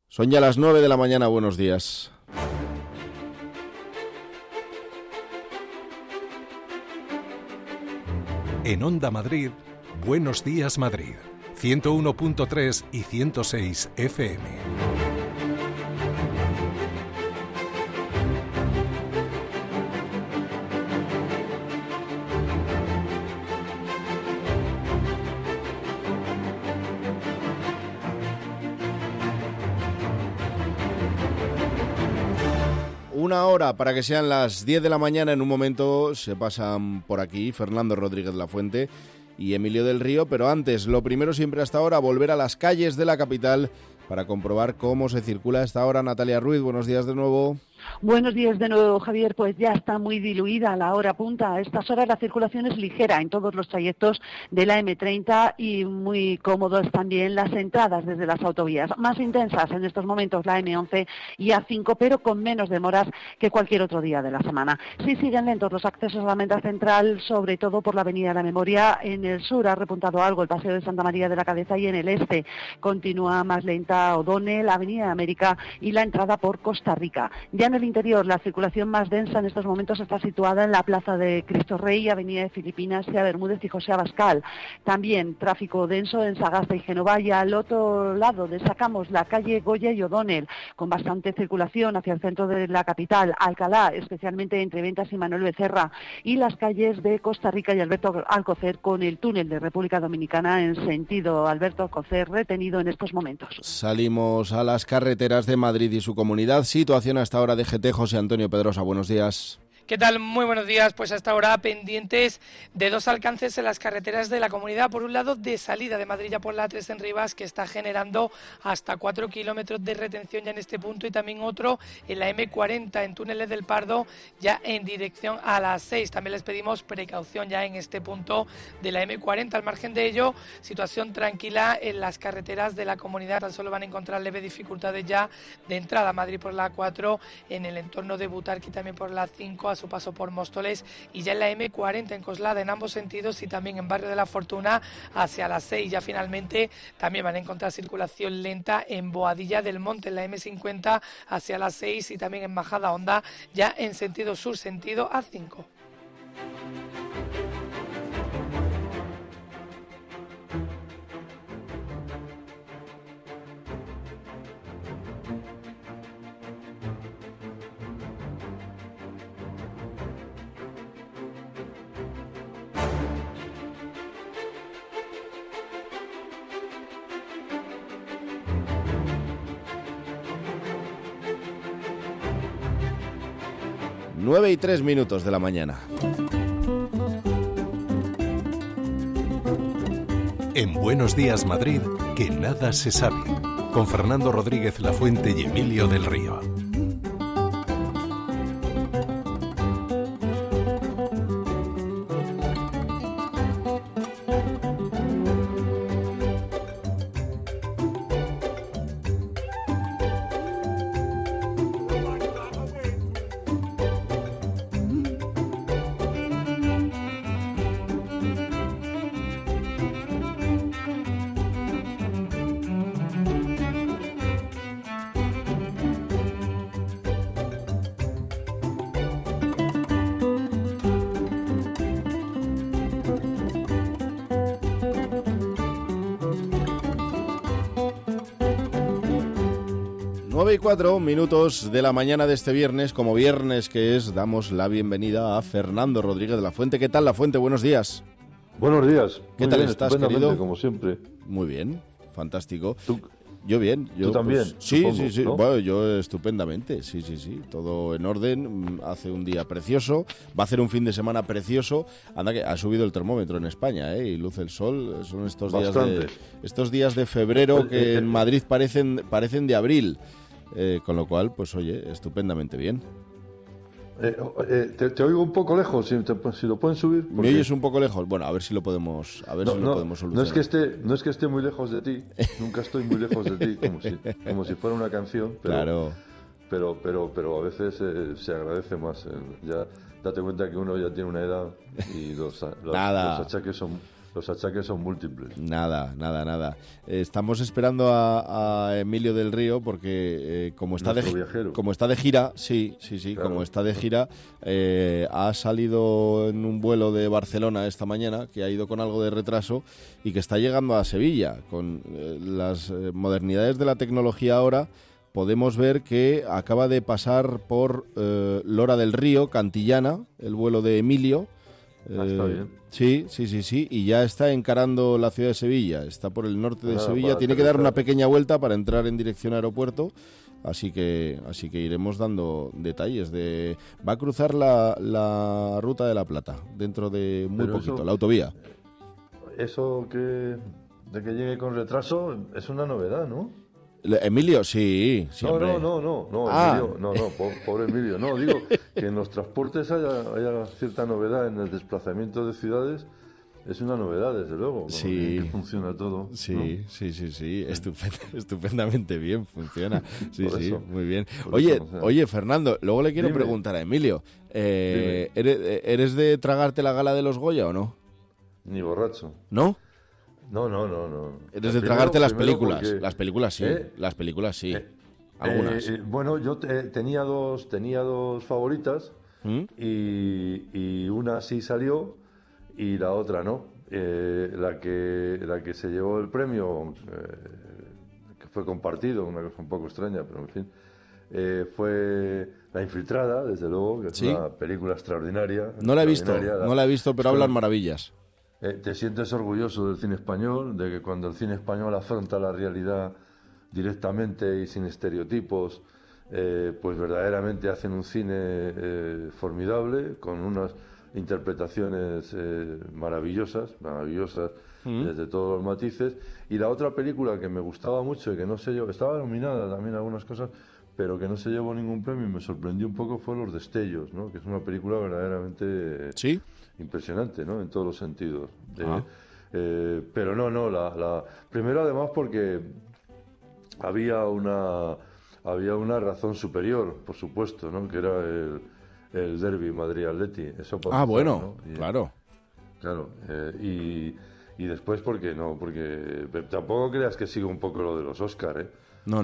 Son ya las 9 de la mañana, buenos días. En Onda Madrid, Buenos Días Madrid, 101.3 y 106 FM. Una hora para que sean las 10 de la mañana. En un momento se pasan por aquí Fernando Rodríguez Lafuente y Emilio del Río, pero antes, lo primero siempre hasta ahora, volver a las calles de la capital para comprobar cómo se circula a esta hora. Natalia Ruiz, buenos días de nuevo. Buenos días de nuevo, Javier. Pues ya está muy diluida la hora punta. A estas horas la circulación es ligera en todos los trayectos de la M30 y muy cómodos también las entradas desde las autovías. Más intensas en estos momentos la M11 y A5, pero con menos demoras que cualquier otro día de la semana. Sí siguen lentos los accesos a la meta central, sobre todo por la Avenida de la Memoria. En el sur ha repuntado algo el Paseo de Santa María de la Cabeza y en el este continúa más lenta O'Donnell, la Avenida de América y la entrada por Costa Rica. Ya en el interior, la circulación más densa en estos momentos está situada en la Plaza de Cristo Rey, Avenida de Filipinas, Sea Bermúdez y José Abascal. También tráfico denso en Sagasta y Génova, y al otro lado destacamos la calle Goya y O'Donnell, con bastante circulación hacia el centro de la capital, Alcalá, especialmente entre Ventas y Manuel Becerra, y las calles de Costa Rica y Alberto Alcocer, con el túnel de República Dominicana en sentido Alberto Alcocer retenido en estos momentos. Salimos a las carreteras de Madrid y su comunidad. Situación hasta ahora de GT. José Antonio Pedrosa, buenos días. ¿Qué tal? Muy buenos días. Pues hasta ahora pendientes de dos alcances en las carreteras de la comunidad. Por un lado, de salida de Madrid ya por la A3 en Rivas, que está generando hasta 4 kilómetros de retención ya en este punto, y también otro en la M40 en Túneles del Pardo, ya en dirección a las 6. También les pedimos precaución ya en este punto de la M40. Al margen de ello, situación tranquila en las carreteras de la comunidad. Tan solo van a encontrar leves dificultades ya de entrada a Madrid por la A4, en el entorno de Butarque y también por la A5 a su paso por Móstoles, y ya en la M40 en Coslada en ambos sentidos, y también en Barrio de la Fortuna hacia las 6. Ya finalmente también van a encontrar circulación lenta en Boadilla del Monte en la M50 hacia las 6, y también en Majada Honda ya en sentido sur, sentido A5. Nueve y 3 minutos de la mañana. En Buenos Días Madrid, que nada se sabe, con Fernando Rodríguez Lafuente y Emilio del Río. Nueve y 4 minutos de la mañana de este viernes. Como viernes que es, damos la bienvenida a Fernando Rodríguez Lafuente. ¿Qué tal, Lafuente? Buenos días. Buenos días. ¿Qué tal estás, querido? Como siempre. Muy bien, fantástico. ¿Tú? Yo bien. ¿Tú también? Pues, sí, supongo, sí. ¿no? Bueno, yo estupendamente. Sí. Todo en orden. Hace un día precioso. Va a hacer un fin de semana precioso. Anda que ha subido el termómetro en España, y luce el sol. Son estos días de febrero que en Madrid parecen de abril. Con lo cual, pues oye, estupendamente bien. Te oigo un poco lejos, si lo pueden subir. ¿Me oyes un poco lejos? Bueno, a ver si lo podemos solucionar. No es que esté muy lejos de ti, nunca estoy muy lejos de ti, como si fuera una canción. Pero, claro. Pero a veces se agradece más. Ya date cuenta que uno ya tiene una edad y los achaques los achaques son múltiples. Nada. Estamos esperando a Emilio del Río porque como está de gira, sí, claro. Como está de gira, ha salido en un vuelo de Barcelona esta mañana, que ha ido con algo de retraso y que está llegando a Sevilla. Con las modernidades de la tecnología ahora, podemos ver que acaba de pasar por Lora del Río, Cantillana, el vuelo de Emilio. Está bien. Sí, y ya está encarando la ciudad de Sevilla, está por el norte de Sevilla, tiene que dar una pequeña vuelta para entrar en dirección aeropuerto, así que iremos dando detalles. Va a cruzar la Ruta de la Plata dentro de muy poquito, la autovía. Eso de que llegue con retraso es una novedad, ¿no? Emilio, sí. No, Emilio, pobre Emilio. No, digo que en los transportes haya cierta novedad en el desplazamiento de ciudades. Es una novedad, desde luego. Sí. Que funciona todo. Sí, ¿no? sí. Estupendamente bien funciona. Sí, muy bien. Oye, Fernando, luego le quiero preguntar a Emilio. ¿Eres de tragarte la gala de los Goya o no? Ni borracho. ¿No? No. Eres de tragarte las películas. Porque... Las películas sí. Algunas. Bueno, yo tenía dos favoritas y una sí salió y la otra no. La que se llevó el premio, que fue compartido, una cosa un poco extraña, pero en fin, fue La Infiltrada, desde luego, que es una película extraordinaria. No la he visto, pero hablan maravillas. Te sientes orgulloso del cine español, de que cuando el cine español afronta la realidad directamente y sin estereotipos, pues verdaderamente hacen un cine formidable, con unas interpretaciones maravillosas, desde todos los matices. Y la otra película que me gustaba mucho y que no se llevó, estaba nominada también a algunas cosas, pero que no se llevó ningún premio y me sorprendió un poco, fue Los Destellos, ¿no? Que es una película verdaderamente... ¿Sí? Impresionante, ¿no? En todos los sentidos. Pero no, primero además porque había una razón superior, por supuesto, ¿no? Que era el derbi Madrid-Atleti. Eso bueno, ¿no? Claro. Claro, y después porque tampoco creas que siga un poco lo de los Oscar, ¿eh? No.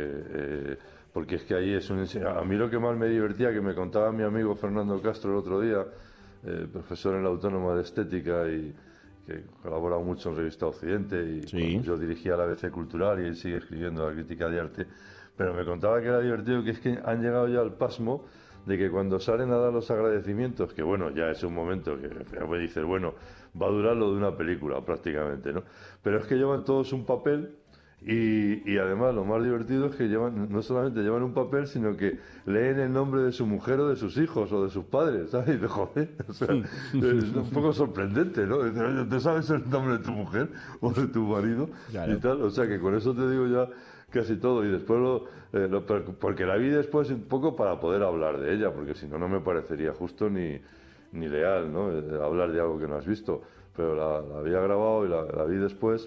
Porque es que ahí a mí lo que más me divertía, que me contaba mi amigo Fernando Castro el otro día, profesor en la Autónoma de Estética y que colabora mucho en Revista Occidente y yo dirigía la ABC Cultural y él sigue escribiendo la crítica de arte, pero me contaba que era divertido, que es que han llegado ya al pasmo de que cuando salen a dar los agradecimientos, que bueno, ya es un momento que dices, bueno, va a durar lo de una película prácticamente, ¿no? Pero es que llevan todos un papel. Y además lo más divertido es que no solamente llevan un papel, sino que leen el nombre de su mujer o de sus hijos o de sus padres, ¿sabes? Y de joder, o sea, es un poco sorprendente, ¿no? ¿Te sabes el nombre de tu mujer o de tu marido? Claro. Y tal, o sea que con eso te digo ya casi todo. Y después porque la vi después un poco para poder hablar de ella, porque si no, no me parecería justo ni leal, ¿no? Hablar de algo que no has visto. Pero la había grabado y la vi después.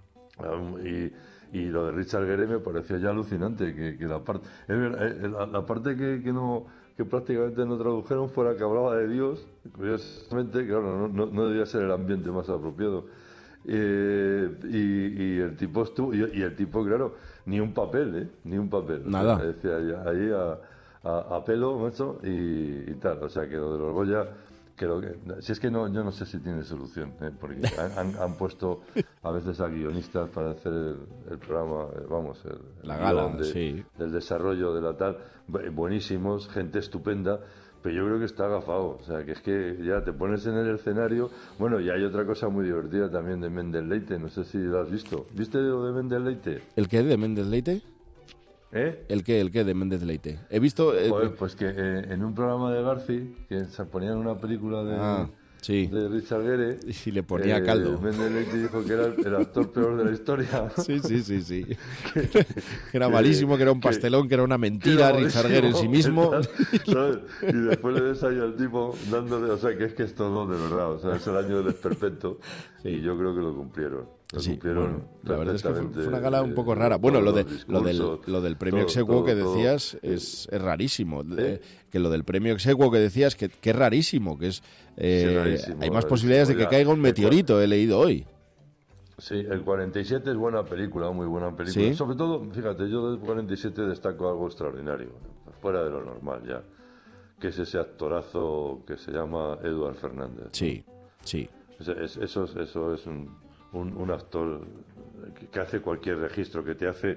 Y lo de Richard Gere me pareció ya alucinante, que la parte que prácticamente no tradujeron fuera que hablaba de Dios, curiosamente, claro, no debía ser el ambiente más apropiado. Y el tipo claro, ni un papel, Nada. O sea, decía ahí a pelo, macho, y tal. O sea, que lo de los Goya... si es que yo no sé si tiene solución, porque han puesto a veces a guionistas para hacer el programa, la gala, del desarrollo de la tal, buenísimos, gente estupenda, pero yo creo que está agafado, o sea, que es que ya te pones en el escenario. Bueno, y hay otra cosa muy divertida también de Méndez Leite, no sé si lo has visto. ¿Viste lo de Méndez Leite? ¿El qué de Méndez Leite? ¿El qué de Méndez Leite? He visto... pues que en un programa de Garci, que se ponían una película de Richard Gere... Y le ponía caldo. Méndez Leite dijo que era el actor peor de la historia. Sí. que era malísimo, que era un pastelón, que era una mentira, Richard Gere en sí mismo. ¿Sabes? Y después le ves ahí al tipo dándole... O sea, que es todo de verdad. O sea, es el año del desperfecto. Y yo creo que lo cumplieron. Sí, bueno, la verdad es que fue una gala un poco rara. Bueno, lo del premio Exequo que decías es rarísimo. Que lo del premio Exequo que decías que es rarísimo, que es rarísimo, hay más posibilidades de que caiga un meteorito, he leído hoy. Sí, el 47 es buena película, muy buena película. ¿Sí? Sobre todo, fíjate, yo del 47 destaco algo extraordinario, fuera de lo normal ya, que es ese actorazo que se llama Eduard Fernández. Sí, sí. Eso es un actor que hace cualquier registro, que te hace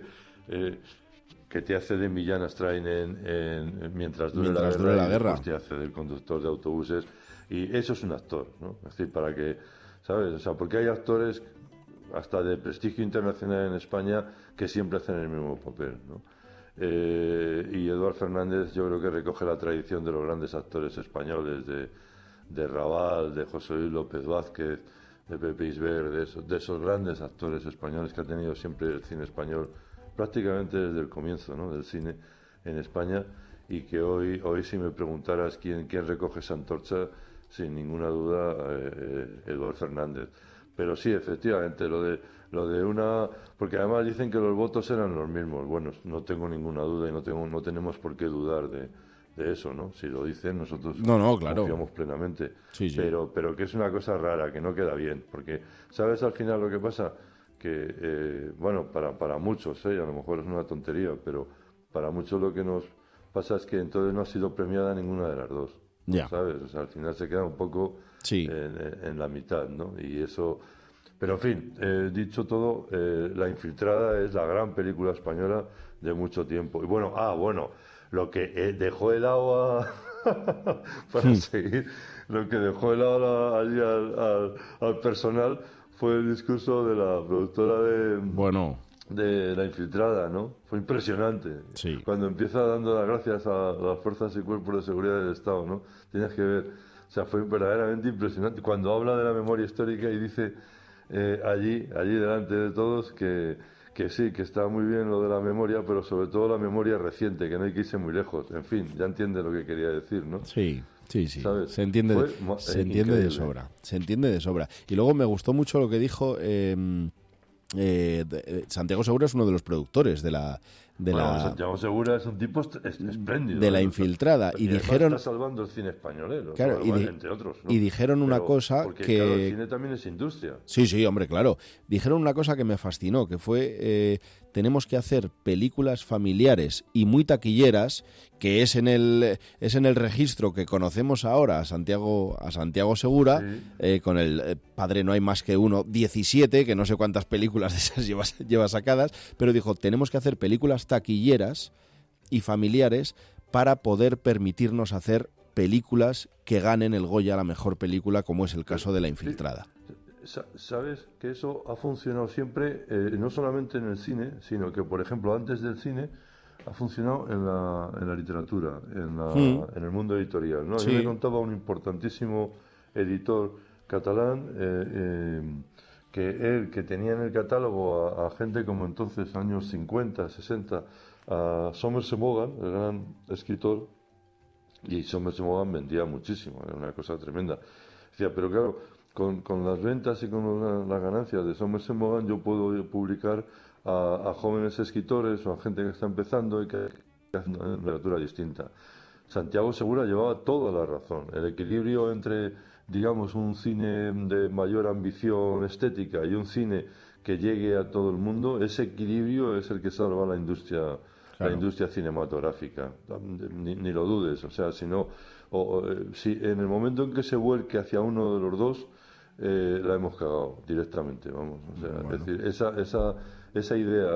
de Millán Astray en Mientras dure la guerra. Pues te hace del conductor de autobuses, y eso es un actor, ¿no? Es decir, para que, ¿sabes? O sea, porque hay actores hasta de prestigio internacional en España que siempre hacen el mismo papel, ¿no? Y Eduard Fernández yo creo que recoge la tradición de los grandes actores españoles, de Raval, de José Luis López Vázquez, de Pepe Isbert, de esos grandes actores españoles que ha tenido siempre el cine español prácticamente desde el comienzo, ¿no?, del cine en España, y que hoy si me preguntaras quién recoge esa antorcha, sin ninguna duda Eduard Fernández. Pero sí, efectivamente, lo de una... Porque además dicen que los votos eran los mismos. Bueno, no tengo ninguna duda y no tenemos por qué dudar de eso, ¿no? Si lo dicen, nosotros claro, confiamos plenamente. Sí. Pero que es una cosa rara, que no queda bien. Porque, ¿sabes al final lo que pasa? Que, bueno, para muchos, a lo mejor es una tontería, pero para muchos lo que nos pasa es que entonces no ha sido premiada ninguna de las dos. Ya. ¿Sabes? O sea, al final se queda un poco en la mitad, ¿no? Y eso... Pero, en fin, dicho todo, La Infiltrada es la gran película española de mucho tiempo. Y bueno, lo que dejó helado para seguir, lo que dejó helado allí al personal fue el discurso de la productora de La Infiltrada, ¿no? Fue impresionante. Sí. Cuando empieza dando las gracias a las fuerzas y cuerpos de seguridad del Estado, ¿no? Tienes que ver, o sea, fue verdaderamente impresionante. Cuando habla de la memoria histórica y dice allí delante de todos que sí, que está muy bien lo de la memoria, pero sobre todo la memoria reciente, que no hay que irse muy lejos. En fin, ya entiende lo que quería decir, ¿no? Sí. ¿Sabes? Se entiende de sobra. Se entiende de sobra. Y luego me gustó mucho lo que dijo Santiago Segura, es uno de los productores de la Santiago Segura es un tipo espléndido. De La Infiltrada. Y dijeron... Está salvando el cine español, claro, entre otros, ¿no? Y dijeron una cosa porque, que... Claro, el cine también es industria. Sí, hombre, claro. Dijeron una cosa que me fascinó, que fue... tenemos que hacer películas familiares y muy taquilleras, que es en el registro que conocemos ahora a Santiago Segura, sí. Con el Padre no hay más que uno, 17, que no sé cuántas películas de esas lleva sacadas, pero dijo, tenemos que hacer películas taquilleras y familiares para poder permitirnos hacer películas que ganen el Goya a la mejor película, como es el caso de La Infiltrada. Sabes que eso ha funcionado siempre, no solamente en el cine, sino que, por ejemplo, antes del cine ha funcionado en la literatura, en el mundo editorial, ¿no? Sí. Yo le contaba a un importantísimo editor catalán que tenía en el catálogo a gente como entonces, años 50, 60, a Somerset Maugham, el gran escritor, y Somerset Maugham vendía muchísimo, era una cosa tremenda. Decía, pero claro, con las ventas y con las ganancias de Somerset Maugham yo puedo publicar a jóvenes escritores o a gente que está empezando y que hace una literatura distinta. Santiago Segura llevaba toda la razón. El equilibrio entre, digamos, un cine de mayor ambición estética y un cine que llegue a todo el mundo, ese equilibrio es el que salva la industria, claro, la industria cinematográfica. Ni lo dudes. O sea, si en el momento en que se vuelque hacia uno de los dos, la hemos cagado directamente, vamos. O sea, bueno. Es decir, esa idea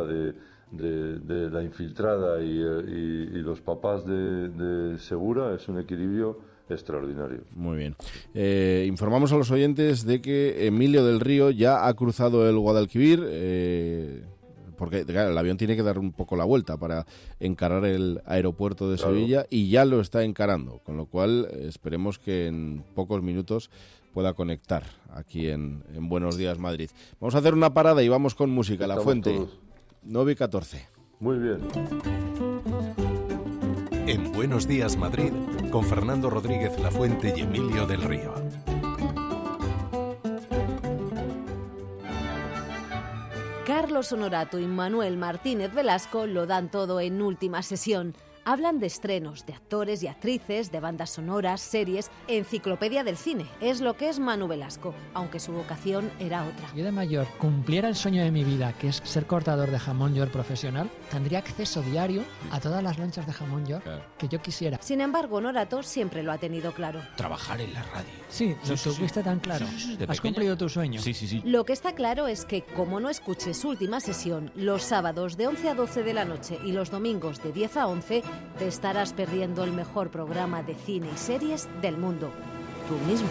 de La Infiltrada y los papás de Segura es un equilibrio extraordinario. Muy bien. Informamos a los oyentes de que Emilio del Río ya ha cruzado el Guadalquivir, porque claro, el avión tiene que dar un poco la vuelta para encarar el aeropuerto de Sevilla, y ya lo está encarando, con lo cual esperemos que en pocos minutos pueda conectar aquí en Buenos Días Madrid. Vamos a hacer una parada y vamos con música. Estamos La Fuente, todos. 9:14. Muy bien. En Buenos Días Madrid, con Fernando Rodríguez La Fuente y Emilio del Río. Carlos Honorato y Manuel Martínez Velasco lo dan todo en Última Sesión. Hablan de estrenos, de actores y actrices, de bandas sonoras, series, enciclopedia del cine. Es lo que es Manu Velasco, aunque su vocación era otra. Yo de mayor cumpliera el sueño de mi vida, que es ser cortador de jamón york profesional, tendría acceso diario a todas las lonchas de jamón york que yo quisiera. Sin embargo, Honorato siempre lo ha tenido claro. Trabajar en la radio. Sí, lo tuviste tan claro. Has cumplido tu sueño. Sí. Lo que está claro es que, como no escuches Última Sesión los sábados de 11 a 12 de la noche y los domingos de 10 a 11, te estarás perdiendo el mejor programa de cine y series del mundo. Tú mismo.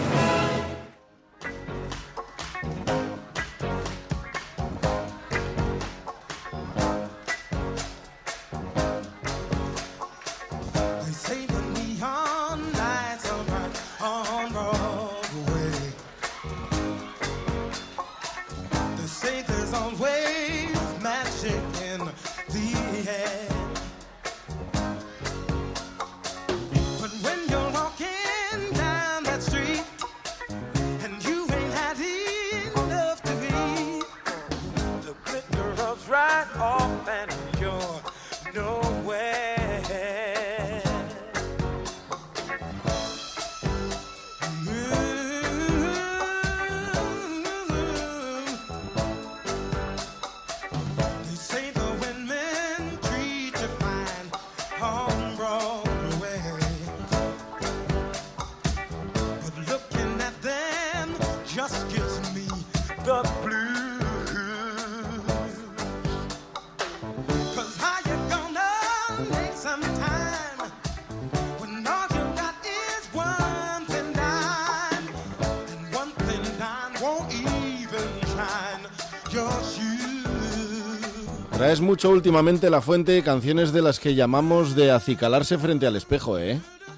Traes mucho últimamente, La Fuente, canciones de las que llamamos de acicalarse frente al espejo, ¿eh?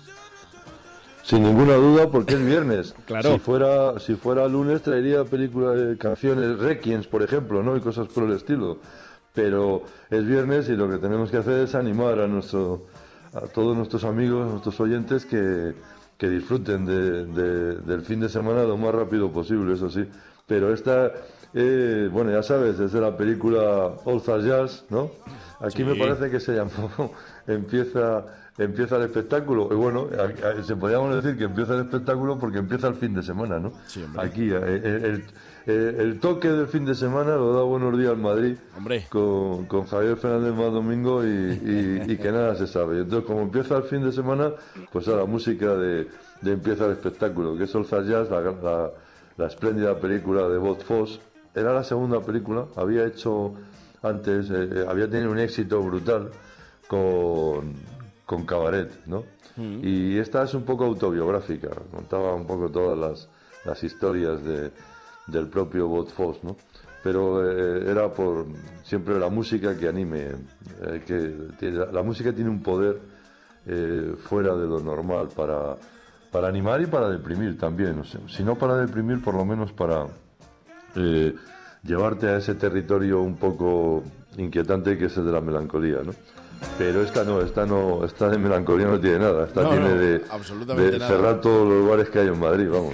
Sin ninguna duda, porque es viernes. Claro. Si fuera lunes traería películas, canciones, requiems, por ejemplo, ¿no? Y cosas por el estilo. Pero es viernes y lo que tenemos que hacer es animar a todos nuestros amigos, nuestros oyentes que disfruten del fin de semana lo más rápido posible, eso sí. Pero esta, bueno, ya sabes, es de la película All Star Jazz, ¿no? Aquí me parece que se llamó Empieza el espectáculo. Y bueno, se podríamos decir que empieza el espectáculo porque empieza el fin de semana, ¿no? Sí, hombre. Aquí, el toque del fin de semana lo da Buenos Días Madrid, hombre, con Javier Fernández más Domingo y que nada se sabe. Entonces, como empieza el fin de semana, pues a la música de Empieza el espectáculo, que es All Star Jazz, la espléndida película de Bob Fosse. Era la segunda película, había hecho antes, había tenido un éxito brutal con Cabaret, ¿no? Y esta es un poco autobiográfica, contaba un poco todas las historias del propio Bob Fosse, ¿no? Pero era por siempre la música que anime, la música tiene un poder fuera de lo normal para animar y para deprimir también, o sea, si no para deprimir, por lo menos para llevarte a ese territorio un poco inquietante que es el de la melancolía, ¿no? Pero esta de melancolía no tiene nada, tiene de cerrar todos los bares que hay en Madrid, vamos.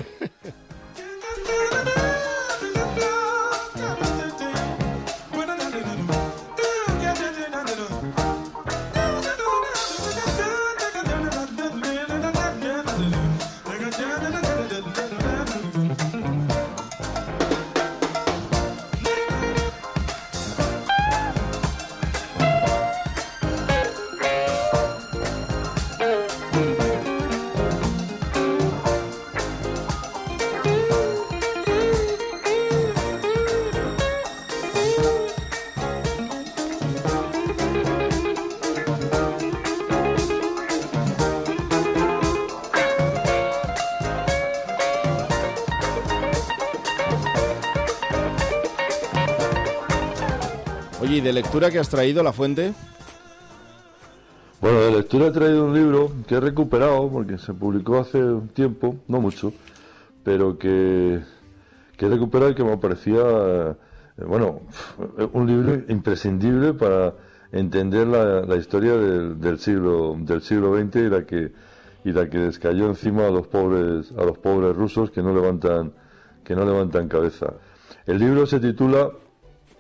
Oye, ¿y de lectura que has traído, La Fuente? Bueno, de lectura he traído un libro que he recuperado porque se publicó hace un tiempo, no mucho, pero que he recuperado y que me parecía, bueno, un libro imprescindible para entender la historia del siglo XX y la que les cayó encima a los pobres rusos que no levantan cabeza. El libro se titula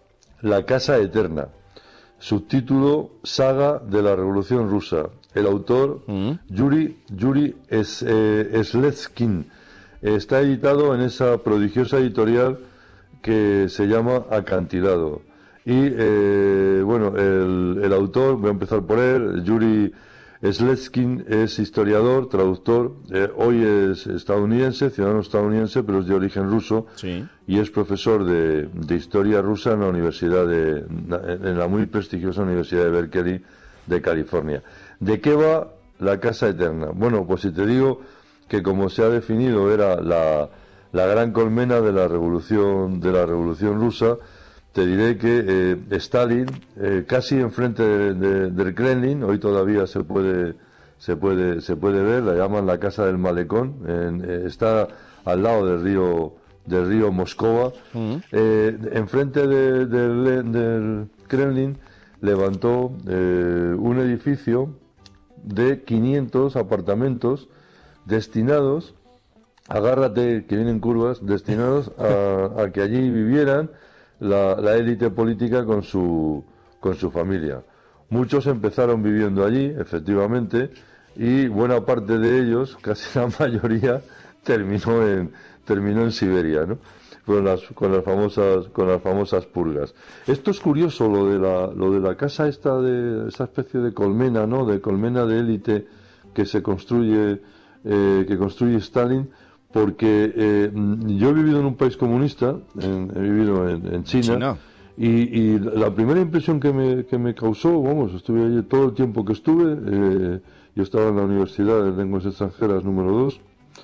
La Casa Eterna. Subtítulo: Saga de la Revolución Rusa. El autor, Yuri Sletskin. Está editado en esa prodigiosa editorial que se llama Acantilado. Y, bueno, el autor, voy a empezar por él, Yuri Sletskin, es historiador, traductor, hoy es estadounidense, ciudadano estadounidense, pero es de origen ruso, Sí. y es profesor de historia rusa en la universidad en la muy prestigiosa Universidad de Berkeley de California. ¿De qué va La Casa Eterna? Bueno, pues si te digo que, como se ha definido, era la gran colmena de la revolución rusa, te diré que Stalin, casi enfrente del Kremlin, hoy todavía se puede ver, la llaman la Casa del Malecón, está al lado del río Moscova. Enfrente del Kremlin levantó un edificio de 500 apartamentos destinados, agárrate que vienen curvas, destinados a que allí vivieran la élite política con su familia. Muchos empezaron viviendo allí, efectivamente, y buena parte de ellos, casi la mayoría, terminó en Siberia, ¿no? Con las famosas purgas. Esto es curioso, lo de la casa esta especie de colmena, ¿no? De colmena de élite que construye Stalin, porque yo he vivido en un país comunista, he vivido en China. Y la primera impresión que me causó, vamos, estuve allí todo el tiempo que estuve, yo estaba en la Universidad de Lenguas Extranjeras número 2,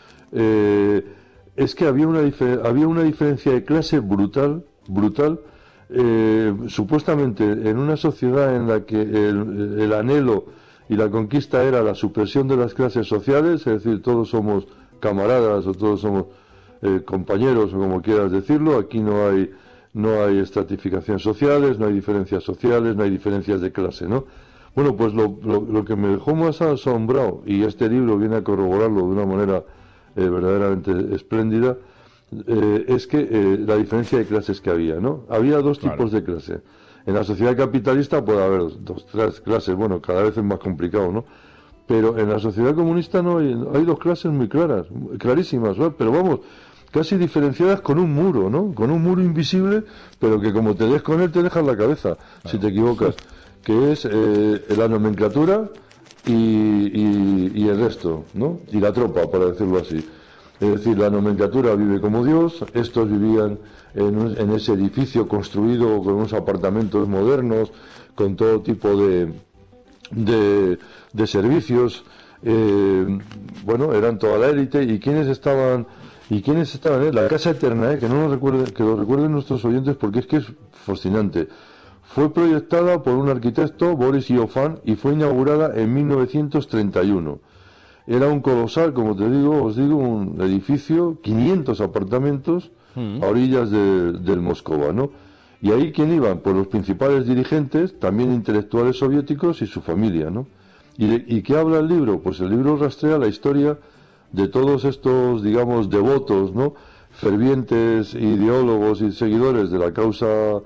es que había una diferencia de clase brutal, supuestamente en una sociedad en la que el anhelo y la conquista era la supresión de las clases sociales, es decir, todos somos camaradas o todos somos compañeros, o como quieras decirlo. Aquí no hay estratificaciones sociales, no hay diferencias sociales, no hay diferencias de clase, ¿no? Bueno, pues lo que me dejó más asombrado, y este libro viene a corroborarlo de una manera verdaderamente espléndida, es que la diferencia de clases que había, ¿no? Había dos tipos de clase. En la sociedad capitalista puede haber tres clases, bueno, cada vez es más complicado, ¿no? Pero en la sociedad comunista no hay dos clases muy clarísimas, ¿no? Pero vamos, casi diferenciadas con un muro, ¿no? Con un muro invisible, pero que como te des con él te dejas la cabeza, si te equivocas, que es la nomenclatura y el resto, ¿no? Y la tropa, para decirlo así. Es decir, la nomenclatura vive como Dios, estos vivían en ese edificio construido con unos apartamentos modernos, con todo tipo de servicios, bueno, eran toda la élite. ¿Y quiénes estaban en la Casa Eterna? Que lo recuerden nuestros oyentes, porque es que es fascinante. Fue proyectada por un arquitecto, Boris Iofan, y fue inaugurada en 1931. Era un colosal, como os digo, un edificio, 500 apartamentos a orillas del Moscova, ¿no? Y ahí, ¿quién iban? Pues los principales dirigentes, también intelectuales soviéticos y su familia, ¿no? ¿Y qué habla el libro? Pues el libro rastrea la historia de todos estos, digamos, devotos, ¿no? Fervientes ideólogos y seguidores de la causa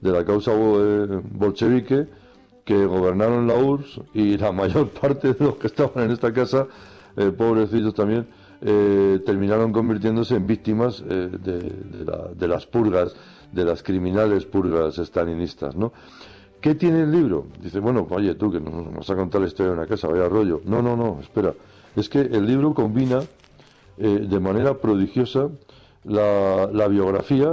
bolchevique, que gobernaron la URSS, y la mayor parte de los que estaban en esta casa, pobrecitos también, terminaron convirtiéndose en víctimas de las purgas, de las criminales purgas estalinistas, ¿no? ¿Qué tiene el libro? Dice, bueno, oye, tú que nos vas a contar la historia de una casa, vaya rollo. No, espera. Es que el libro combina de manera prodigiosa la biografía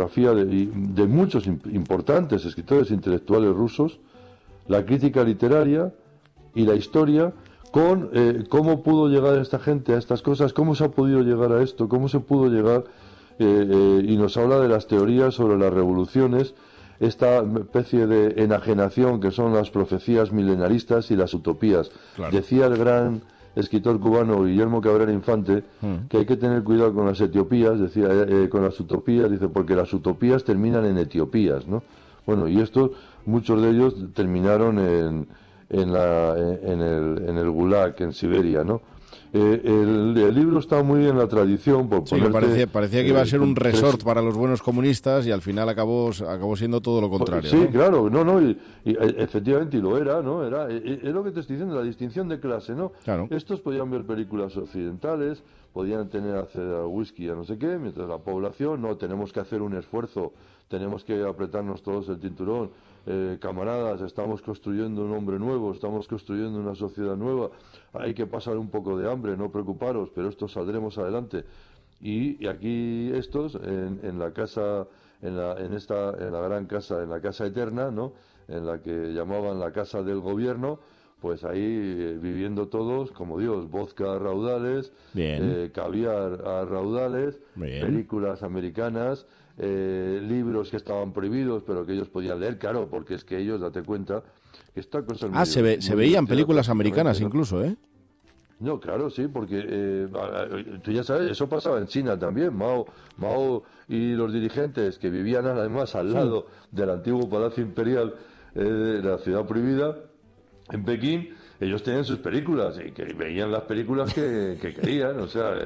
de muchos importantes escritores intelectuales rusos, la crítica literaria y la historia, con cómo pudo llegar esta gente a estas cosas, cómo se ha podido llegar a esto, cómo se pudo llegar, y nos habla de las teorías sobre las revoluciones, esta especie de enajenación que son las profecías milenaristas y las utopías. Claro. Decía el gran escritor cubano Guillermo Cabrera Infante que hay que tener cuidado con las etiopías, decía, con las utopías, dice, porque las utopías terminan en etiopías, ¿no? Bueno, y estos, muchos de ellos terminaron en el Gulag, en Siberia, ¿no? El libro está muy en la tradición. Parecía que iba a ser un resort para los buenos comunistas y al final acabó siendo todo lo contrario. Sí, ¿no? claro, y efectivamente, y lo era, ¿no? Es lo que te estoy diciendo, la distinción de clase, ¿no? Claro. Estos podían ver películas occidentales, podían tener acceso al whisky, a no sé qué, mientras la población, no, tenemos que hacer un esfuerzo, tenemos que apretarnos todos el cinturón. Camaradas, estamos construyendo un hombre nuevo, estamos construyendo una sociedad nueva, hay que pasar un poco de hambre, no preocuparos, pero esto saldremos adelante. Y aquí estos, en la casa, en la gran casa, en la casa eterna, ¿no? En la que llamaban la casa del gobierno, pues ahí viviendo todos como Dios, vodka a raudales, caviar a raudales, películas americanas, libros que estaban prohibidos pero que ellos podían leer, claro, porque es que ellos, date cuenta que esta cosa se veían películas americanas, ¿no? Incluso, ¿eh? No, claro, sí, porque tú ya sabes, eso pasaba en China también. Mao y los dirigentes que vivían además al lado del antiguo Palacio Imperial de la Ciudad Prohibida en Pekín, ellos tenían sus películas y que veían las películas que querían. O sea,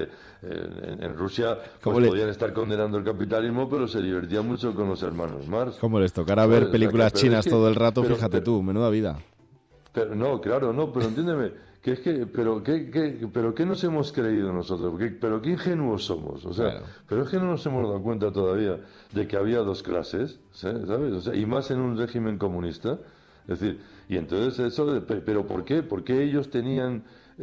en Rusia podían estar condenando el capitalismo, pero se divertían mucho con los hermanos Marx. Como les tocara ver películas chinas todo el rato, fíjate tú, menuda vida. Pero entiéndeme, pero ¿qué nos hemos creído nosotros? Pero qué ingenuos somos, o sea, claro. Pero es que no nos hemos dado cuenta todavía de que había dos clases, ¿sabes? O sea, y más en un régimen comunista. Es decir, y entonces eso, pero ¿por qué? Porque ellos tenían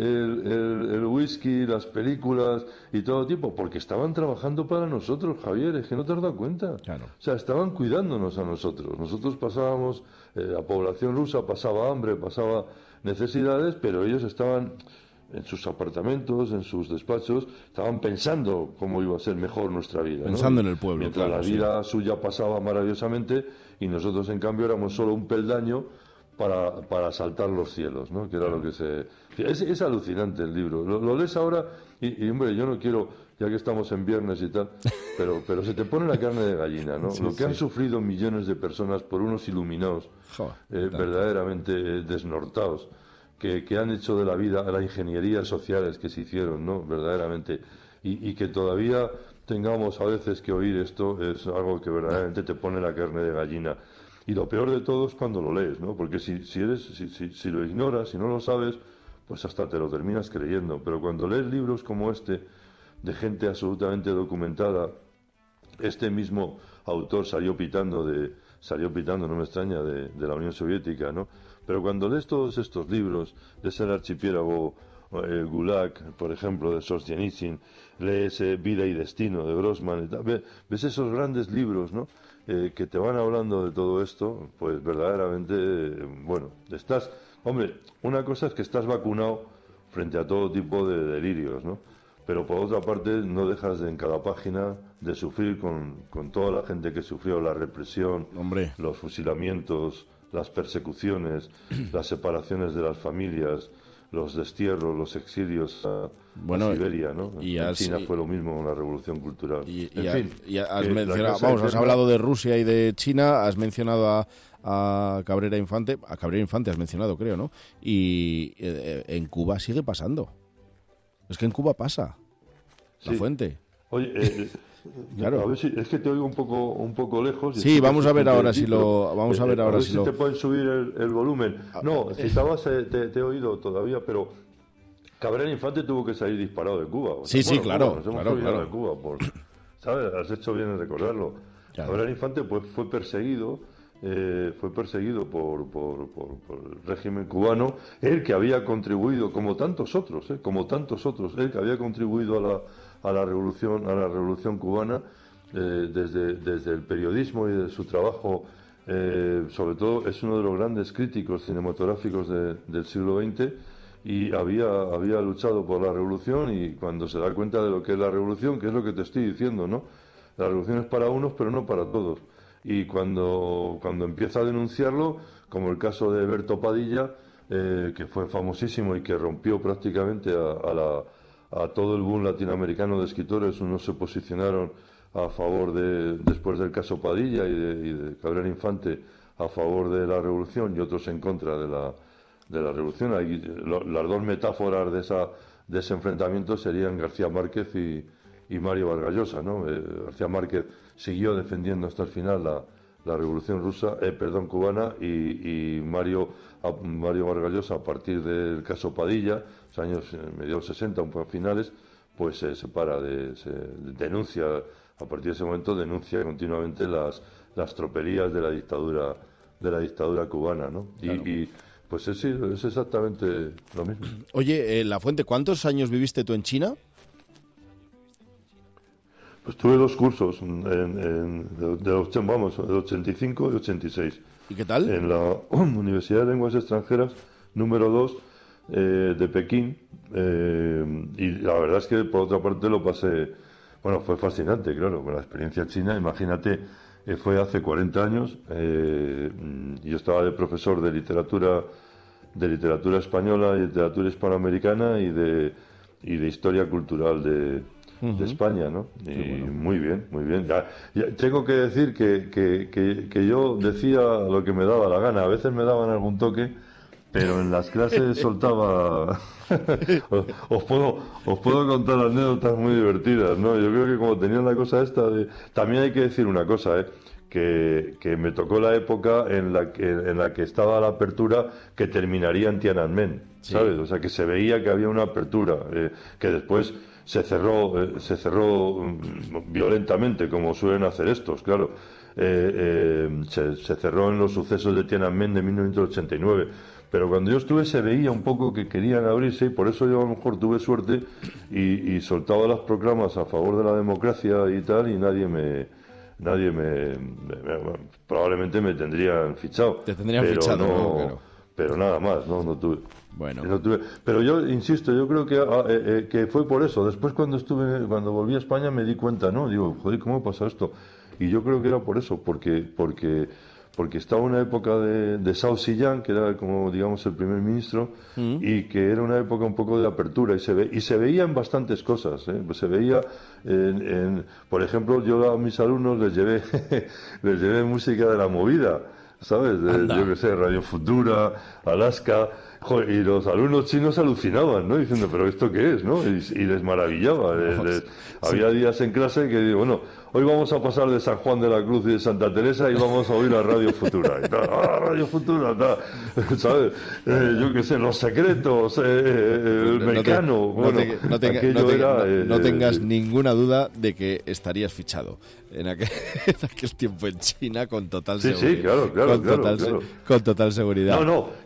el whisky, las películas y todo tipo, porque estaban trabajando para nosotros, Javier, es que no te has dado cuenta. Claro. O sea, estaban cuidándonos a nosotros. Nosotros pasábamos, la población rusa pasaba hambre, pasaba necesidades, pero ellos estaban en sus apartamentos, en sus despachos, estaban pensando cómo iba a ser mejor nuestra vida. Pensando, ¿no? en el pueblo. Mientras claro, la vida suya pasaba maravillosamente y nosotros, en cambio, éramos solo un peldaño para saltar los cielos, ¿no? Que era lo que se... Es alucinante el libro. Lo lees ahora y, hombre, yo no quiero, ya que estamos en viernes y tal, pero se te pone la carne de gallina, ¿no? Sí, lo que han sufrido millones de personas por unos iluminados, verdaderamente desnortados, que han hecho de la vida las ingenierías sociales que se hicieron, ¿no? Verdaderamente. Y que todavía tengamos a veces que oír esto es algo que verdaderamente te pone la carne de gallina. Y lo peor de todo es cuando lo lees, ¿no? Porque si lo ignoras, si no lo sabes, pues hasta te lo terminas creyendo. Pero cuando lees libros como este, de gente absolutamente documentada, este mismo autor salió pitando, no me extraña, de la Unión Soviética, ¿no? Pero cuando lees todos estos libros, de ese archipiélago Gulag, por ejemplo, de Solzhenitsyn, lees Vida y Destino, de Grossman, y tal, ves esos grandes libros, ¿no? Que te van hablando de todo esto, pues verdaderamente, bueno, hombre, una cosa es que estás vacunado frente a todo tipo de delirios, ¿no? Pero por otra parte no dejas en cada página de sufrir con toda la gente que sufrió la represión, hombre, los fusilamientos, las persecuciones, las separaciones de las familias, los destierros, los exilios a Siberia, ¿no? En China fue lo mismo con la revolución cultural. Has hablado de Rusia y de China, has mencionado a Cabrera Infante, has mencionado, creo, ¿no? Y en Cuba sigue pasando. Es que en Cuba pasa. La fuente. Oye, claro. A ver si es que te oigo un poco lejos. Sí, vamos a ver ahora si lo... te pueden subir el volumen. No, citabas, te he oído todavía, pero Cabrera Infante tuvo que salir disparado de Cuba. Sí, claro. De Cuba, ¿sabes? Has hecho bien en recordarlo. Claro. Cabrera Infante pues fue perseguido por el régimen cubano, él que había contribuido, como tantos otros, él que había contribuido a la revolución cubana, desde el periodismo y de su trabajo, sobre todo es uno de los grandes críticos cinematográficos del siglo XX, y había luchado por la revolución, y cuando se da cuenta de lo que es la revolución, que es lo que te estoy diciendo, ¿no? La revolución es para unos, pero no para todos. Y cuando empieza a denunciarlo, como el caso de Berto Padilla, que fue famosísimo y que rompió prácticamente a todo el boom latinoamericano de escritores, unos se posicionaron a favor después del caso Padilla y de Cabrera Infante, a favor de la revolución, y otros en contra de la revolución. Hay las dos metáforas de ese enfrentamiento serían García Márquez y Mario Vargas Llosa, ¿no? García Márquez siguió defendiendo hasta el final la revolución cubana, y Mario Vargas Llosa, a partir del caso Padilla, los años mediados 60, un poco finales, pues se separa, denuncia, a partir de ese momento denuncia continuamente las tropelías de la dictadura cubana, ¿no? Claro. Y pues es exactamente lo mismo. Oye, Lafuente, ¿cuántos años viviste tú en China? Pues tuve 2 cursos, de 85 y 86. ¿Y qué tal? En la Universidad de Lenguas Extranjeras, número 2, de Pekín. Y la verdad es que, por otra parte, lo pasé... Bueno, fue fascinante, claro, con la experiencia china. Imagínate, fue hace 40 años. Yo estaba de profesor de literatura española y literatura hispanoamericana y de historia cultural de España, ¿no? Y bueno. Muy bien. Ya tengo que decir que yo decía lo que me daba la gana. A veces me daban algún toque, pero en las clases soltaba... os puedo contar anécdotas muy divertidas, ¿no? Yo creo que como tenían la cosa esta de... También hay que decir una cosa, que me tocó la época en la que estaba la apertura que terminaría en Tiananmen, ¿sabes? O sea, que se veía que había una apertura, que después se cerró violentamente, como suelen hacer estos, claro. Se cerró en los sucesos de Tiananmen de 1989. Pero cuando yo estuve se veía un poco que querían abrirse, y por eso yo a lo mejor tuve suerte y soltaba las proclamas a favor de la democracia y tal, y nadie probablemente me tendrían fichado. Te tendrían fichado, no, claro. Pero nada más, no tuve. Bueno. No tuve. Pero yo insisto, yo creo que fue por eso. Después cuando volví a España me di cuenta, ¿no? Digo, joder, ¿cómo pasa esto? Y yo creo que era por eso, porque estaba una época de Zhao Ziyang, que era como, digamos, el primer ministro, y que era una época un poco de apertura, y se veía en bastantes cosas, Pues se veía, por ejemplo, yo a mis alumnos les llevé música de la movida, ¿sabes? Yo qué sé, Radio Futura, Alaska, joder, y los alumnos chinos alucinaban, ¿no? Diciendo, ¿pero esto qué es, no? Y les maravillaba. Había días en clase que digo, bueno, hoy vamos a pasar de San Juan de la Cruz y de Santa Teresa y vamos a oír a Radio Futura. Y tal, Radio Futura, tal, ¿sabes? Yo qué sé, Los Secretos, el Mecano. No tengas ninguna duda de que estarías fichado en aquel tiempo en China con total seguridad. Sí, claro. Con total seguridad.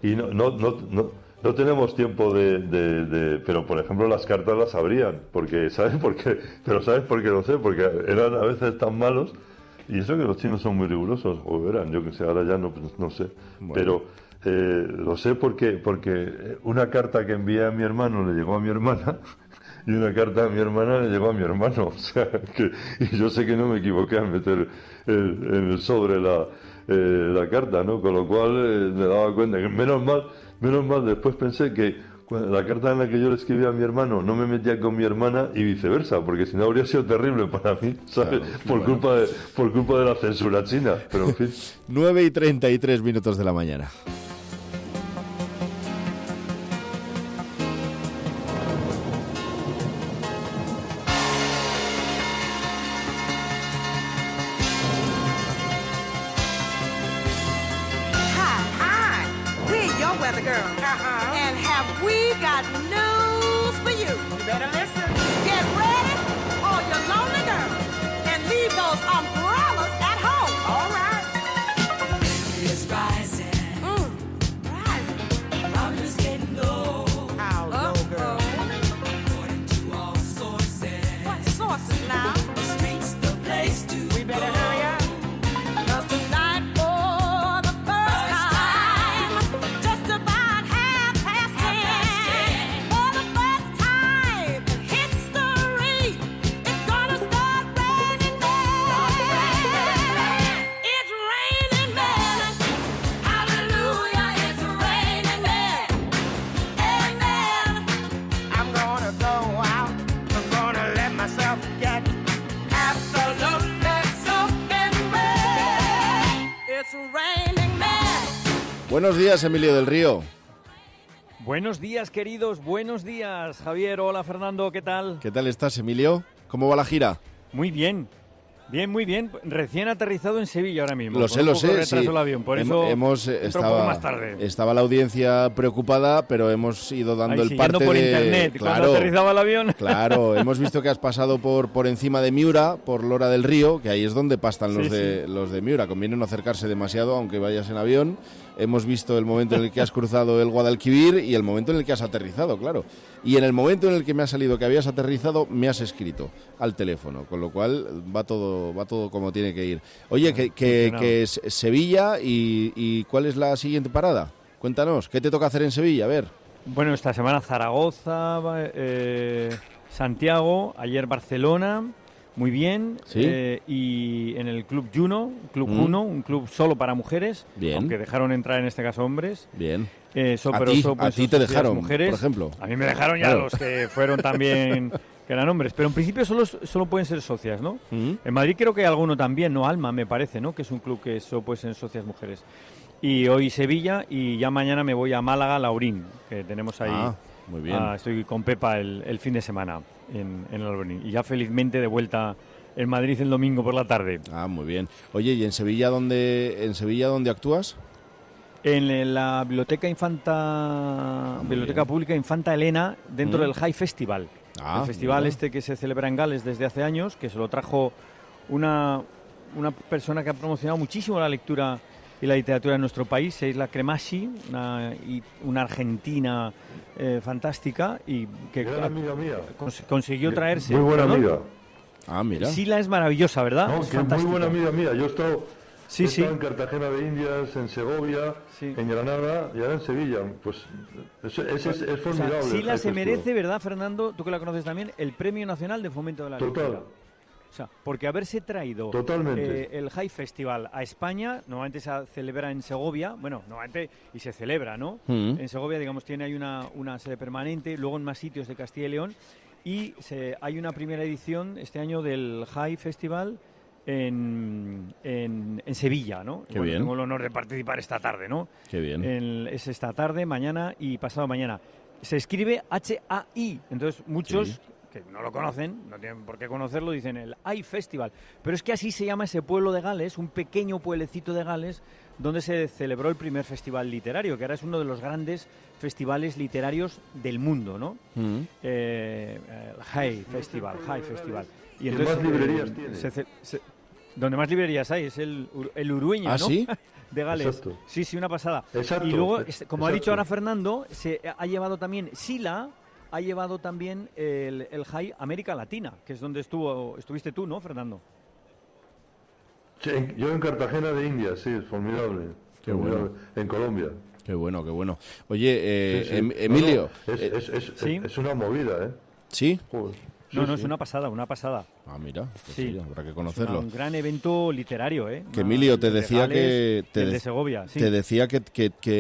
No tenemos tiempo pero por ejemplo las cartas las abrían, porque ¿sabes por qué? Pero ¿sabes por qué lo sé? Porque eran a veces tan malos, y eso que los chinos son muy rigurosos, o eran, yo que sé, ahora ya no sé, bueno. Pero lo sé porque una carta que envié a mi hermano le llegó a mi hermana, y una carta a mi hermana le llegó a mi hermano, o sea, y yo sé que no me equivoqué al meter en el sobre la carta, ¿no? Con lo cual me daba cuenta que menos mal, después pensé que la carta en la que yo le escribí a mi hermano no me metía con mi hermana y viceversa, porque si no habría sido terrible para mí, ¿sabes? Claro, por culpa de la censura china, pero en fin. 9:33 de la mañana. Buenos días, Emilio del Río. Buenos días, queridos, buenos días, Javier. Hola, Fernando, ¿qué tal? ¿Qué tal estás, Emilio? ¿Cómo va la gira? Muy bien. Bien, muy bien. Recién aterrizado en Sevilla ahora mismo. Lo sé. Retraso el avión, por eso estaba más tarde. Estaba la audiencia preocupada, pero hemos ido dando el parte por de... internet, claro, cuando aterrizaba el avión. Claro, hemos visto que has pasado por encima de Miura, por Lora del Río, que ahí es donde pastan los de Miura. Conviene no acercarse demasiado, aunque vayas en avión. Hemos visto el momento en el que has cruzado el Guadalquivir y el momento en el que has aterrizado, claro. Y en el momento en el que me ha salido que habías aterrizado, me has escrito al teléfono, con lo cual va todo como tiene que ir. Oye, que es Sevilla y ¿cuál es la siguiente parada? Cuéntanos, ¿qué te toca hacer en Sevilla? A ver. Bueno, esta semana Zaragoza, Santiago, ayer Barcelona... Muy bien, ¿Sí? Y en el Club Juno, un club solo para mujeres, bien. Aunque dejaron entrar en este caso hombres. Bien. ¿A ti te dejaron, mujeres. por ejemplo? A mí me dejaron ya los que fueron también, que eran hombres, pero en principio solo pueden ser socias, ¿no? En Madrid creo que hay alguno también, ¿no? Alma, me parece, ¿no? Que es un club que solo puede ser socias mujeres. Y hoy Sevilla y ya mañana me voy a Málaga, Laurín, que tenemos ahí. Muy bien. Estoy con Pepa el fin de semana en el Laurín. Y ya felizmente de vuelta en Madrid el domingo por la tarde. Muy bien. Oye, ¿y en Sevilla dónde actúas? En la Biblioteca Pública Infanta Elena, dentro del High Festival. El festival que se celebra en Gales desde hace años, que se lo trajo una persona que ha promocionado muchísimo la lectura y la literatura en nuestro país, Isla Cremaschi, una argentina fantástica y que amiga mía. Consiguió traerse. Muy buena amiga. Mira. Sila es maravillosa, ¿verdad? No, es que muy buena amiga mía. Yo he estado en Cartagena de Indias, en Segovia, en Granada y ahora en Sevilla. Pues es formidable. Sila se merece, ¿verdad, Fernando? Tú que la conoces también, el Premio Nacional de Fomento de la Lectura. O sea, porque haberse traído el High Festival a España, normalmente se celebra en Segovia, y se celebra, ¿no? En Segovia, digamos, tiene ahí una sede permanente, luego en más sitios de Castilla y León, y hay una primera edición este año del High Festival en Sevilla, ¿no? Qué bien. Tengo el honor de participar esta tarde, ¿no? Qué bien. Es esta tarde, mañana y pasado mañana. Se escribe H-A-I, entonces muchos... Sí. Que no lo conocen, no tienen por qué conocerlo, dicen el High Festival. Pero es que así se llama ese pueblo de Gales, un pequeño pueblecito de Gales, donde se celebró el primer festival literario, que ahora es uno de los grandes festivales literarios del mundo, ¿no? El High Festival. Y entonces, más librerías tiene? Donde más librerías hay, es el Urueña, ¿no? ¿Sí? De Gales. Exacto. Sí, una pasada. Exacto. Y luego, como ha dicho ahora Fernando, se ha llevado también Sila... Ha llevado también el High América Latina, que es donde estuviste tú, ¿no, Fernando? Sí, yo en Cartagena de Indias, sí, es formidable. Qué bueno. En Colombia. Qué bueno. Oye, Emilio... Es una movida, ¿eh? ¿Sí? Joder. Es una pasada. Mira, pues habrá que conocerlo. Es un gran evento literario, ¿eh? Que Emilio te decía de Segovia, sí. Te decía que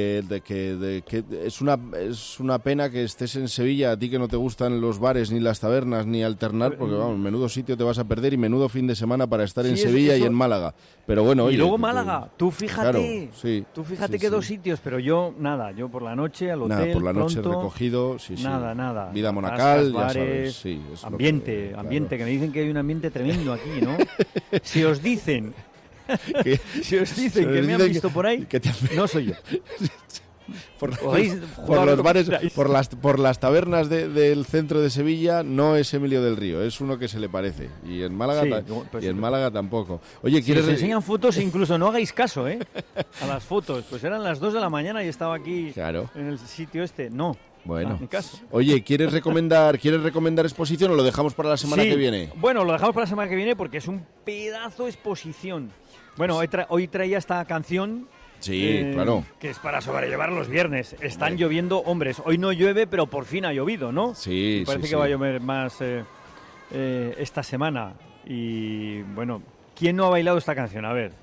es una pena que estés en Sevilla, a ti que no te gustan los bares ni las tabernas ni alternar, porque vamos, menudo sitio te vas a perder y menudo fin de semana para estar en Sevilla y en Málaga. Pero bueno, oye, y luego Málaga, tú fíjate, claro, que 2 sitios, pero yo por la noche al hotel, por la noche pronto, recogido, nada. Vida monacal, bares, ya sabes, ambiente, que me dicen que hay un ambiente tremendo aquí, ¿no? Si os dicen que me han visto por ahí, no soy yo. Por los bares, por las tabernas del centro de Sevilla, no es Emilio del Río, es uno que se le parece. Y en Málaga, Málaga tampoco. Oye, si os enseñan fotos, incluso no hagáis caso, a las fotos. Pues eran las 2 de la mañana y estaba aquí en el sitio no. Bueno, oye, ¿quieres recomendar exposición o lo dejamos para la semana que viene? Bueno, lo dejamos para la semana que viene porque es un pedazo de exposición. Bueno, hoy traía esta canción. Sí, claro. Que es para sobrellevar los viernes. Están lloviendo, hombres. Hoy no llueve, pero por fin ha llovido, ¿no? Sí, Parece que va a llover más esta semana. Y bueno, ¿quién no ha bailado esta canción? A ver.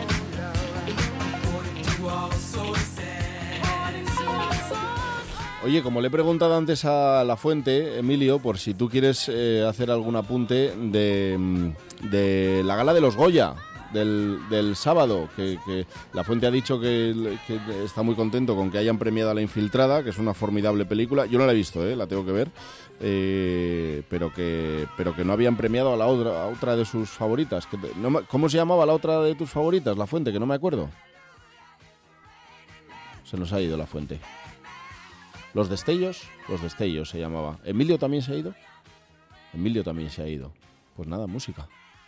Oye, Oye, como le he preguntado antes a Lafuente, Emilio, por si tú quieres hacer algún apunte de la gala de los Goya del sábado, que Lafuente ha dicho que está muy contento con que hayan premiado a La Infiltrada, que es una formidable película. Yo no la he visto, la tengo que ver, pero que no habían premiado a otra de sus favoritas. ¿Cómo se llamaba la otra de tus favoritas, Lafuente? Que no me acuerdo. Se nos ha ido Lafuente. Los destellos se llamaba. ¿Emilio también se ha ido? Emilio también se ha ido. Pues nada, música.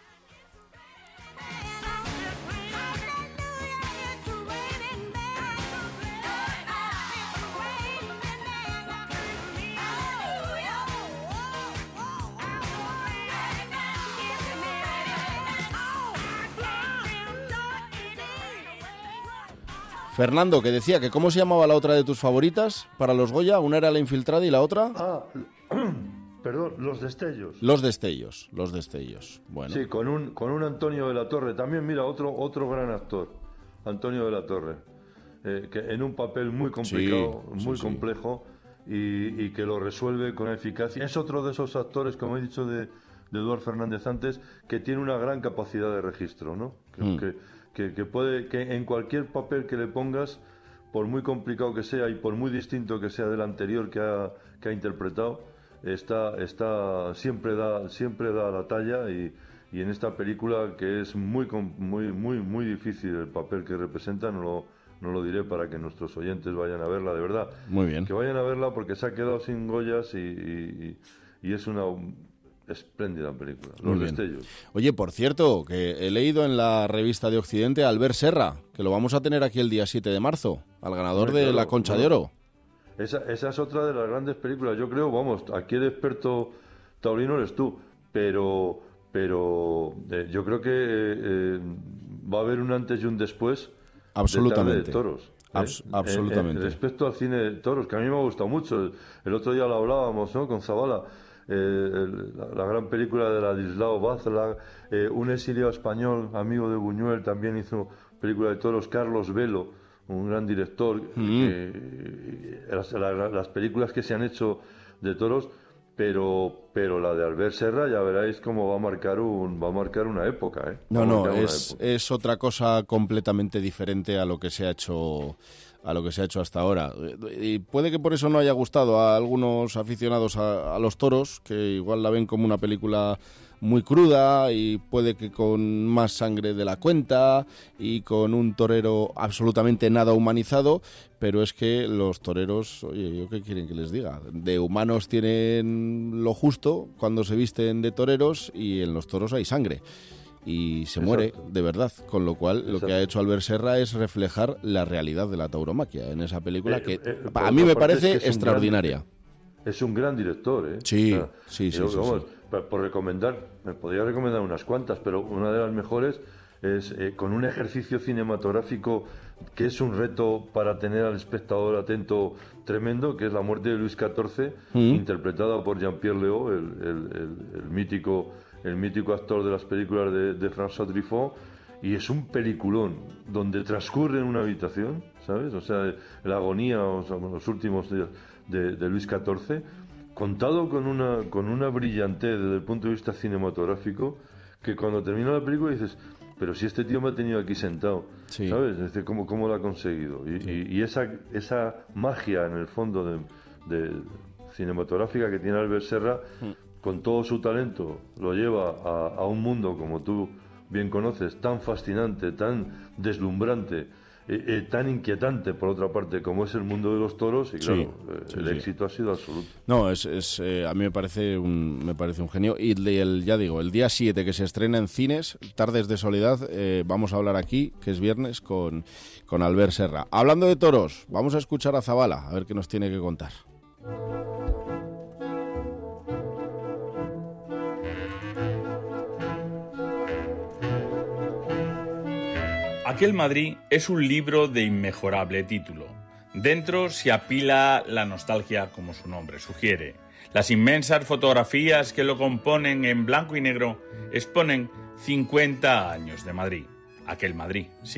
Fernando, que decía que ¿cómo se llamaba la otra de tus favoritas para los Goya? Una era La Infiltrada y la otra... Perdón, Los Destellos. Los Destellos. Bueno. Sí, con un Antonio de la Torre. También, mira, otro gran actor, Antonio de la Torre, que en un papel muy complicado, muy complejo, y que lo resuelve con eficacia. Es otro de esos actores, como he dicho de Eduard Fernández antes, que tiene una gran capacidad de registro, ¿no? Que puede, que en cualquier papel que le pongas, por muy complicado que sea y por muy distinto que sea del anterior que ha interpretado, siempre da la talla, y en esta película, que es muy difícil el papel que representa, no lo diré para que nuestros oyentes vayan a verla, de verdad. Muy bien. Que vayan a verla, porque se ha quedado sin Goyas y es una espléndida película, Los Destellos. Oye, por cierto, que he leído en la revista de Occidente a Albert Serra, que lo vamos a tener aquí el día 7 de marzo, al ganador de la Concha de Oro. Esa es otra de las grandes películas. Yo creo, vamos, aquí el experto taurino eres tú, pero yo creo que va a haber un antes y un después. Absolutamente. De toros. Absolutamente. Respecto al cine de toros, que a mí me ha gustado mucho. El otro día lo hablábamos, ¿no?, con Zabala. La gran película de Ladislao Vázquez, un exiliado español, amigo de Buñuel, también hizo película de toros. Carlos Velo, un gran director. Las películas que se han hecho de toros, pero la de Albert Serra, ya veréis cómo va a marcar una época, es otra cosa completamente diferente a lo que se ha hecho hasta ahora. Y puede que por eso no haya gustado a algunos aficionados a los toros, que igual la ven como una película muy cruda, y puede que con más sangre de la cuenta y con un torero absolutamente nada humanizado, pero es que los toreros, oye, ¿yo qué quieren que les diga? De humanos tienen lo justo cuando se visten de toreros, y en los toros hay sangre. Y se muere de verdad, con lo cual lo que ha hecho Albert Serra es reflejar la realidad de la tauromaquia en esa película, que a mí me parece extraordinaria. Es un gran director, ¿eh? Sí. Por recomendar, me podría recomendar unas cuantas, pero una de las mejores es con un ejercicio cinematográfico que es un reto para tener al espectador atento tremendo, que es La muerte de Luis XIV, interpretada por Jean-Pierre Léaud, el mítico actor de las películas de François Truffaut, y es un peliculón donde transcurre en una habitación, ¿sabes? O sea, la agonía, los últimos días de Luis XIV, contado con una brillantez desde el punto de vista cinematográfico, que cuando termina la película dices, pero si este tío me ha tenido aquí sentado, ¿sabes? Es decir, ¿cómo lo ha conseguido? Y esa magia, en el fondo, de cinematográfica que tiene Albert Serra, con todo su talento, lo lleva a un mundo, como tú bien conoces, tan fascinante, tan deslumbrante, tan inquietante, por otra parte, como es el mundo de los toros, y claro, el éxito ha sido absoluto. No, a mí me parece un genio. Y el día 7, que se estrena en cines, Tardes de Soledad, vamos a hablar aquí, que es viernes, con Albert Serra. Hablando de toros, vamos a escuchar a Zabala, a ver qué nos tiene que contar. Aquel Madrid es un libro de inmejorable título. Dentro se apila la nostalgia, como su nombre sugiere. Las inmensas fotografías que lo componen en blanco y negro exponen 50 años de Madrid. Aquel Madrid, sí.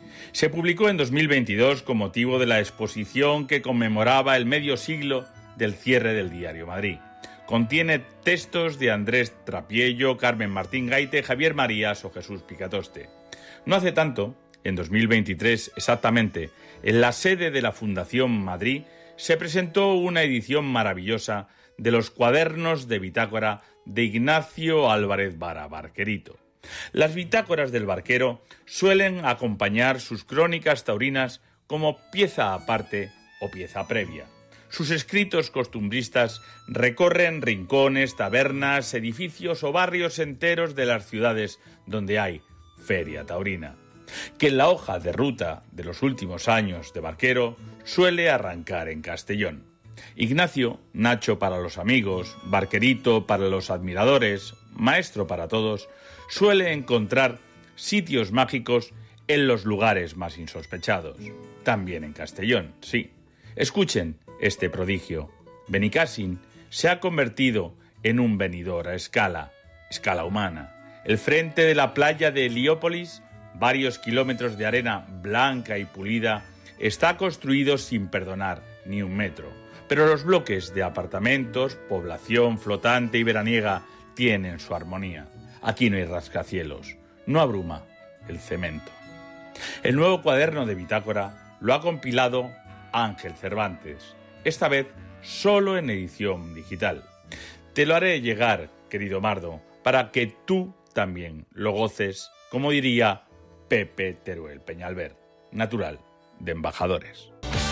Se publicó en 2022 con motivo de la exposición que conmemoraba el medio siglo del cierre del diario Madrid. Contiene textos de Andrés Trapiello, Carmen Martín Gaite, Javier Marías o Jesús Picatoste. No hace tanto, en 2023 exactamente, en la sede de la Fundación Madrid, se presentó una edición maravillosa de los cuadernos de bitácora de Ignacio Álvarez Vara, Barquerito. Las bitácoras del barquero suelen acompañar sus crónicas taurinas como pieza aparte o pieza previa. Sus escritos costumbristas recorren rincones, tabernas, edificios o barrios enteros de las ciudades donde hay feria taurina, que en la hoja de ruta de los últimos años de Barquero suele arrancar en Castellón. Ignacio, Nacho para los amigos, Barquerito para los admiradores, maestro para todos, suele encontrar sitios mágicos en los lugares más insospechados. También en Castellón, sí. Escuchen este prodigio. Benicàssim se ha convertido en un Benidorm a escala humana. El frente de la playa de Heliópolis, varios kilómetros de arena blanca y pulida, está construido sin perdonar ni un metro. Pero los bloques de apartamentos, población flotante y veraniega tienen su armonía. Aquí no hay rascacielos, no abruma el cemento. El nuevo cuaderno de bitácora lo ha compilado Ángel Cervantes, esta vez solo en edición digital. Te lo haré llegar, querido Mardo, para que tú también lo goces, como diría Pepe Teruel Peñalver, natural de Embajadores.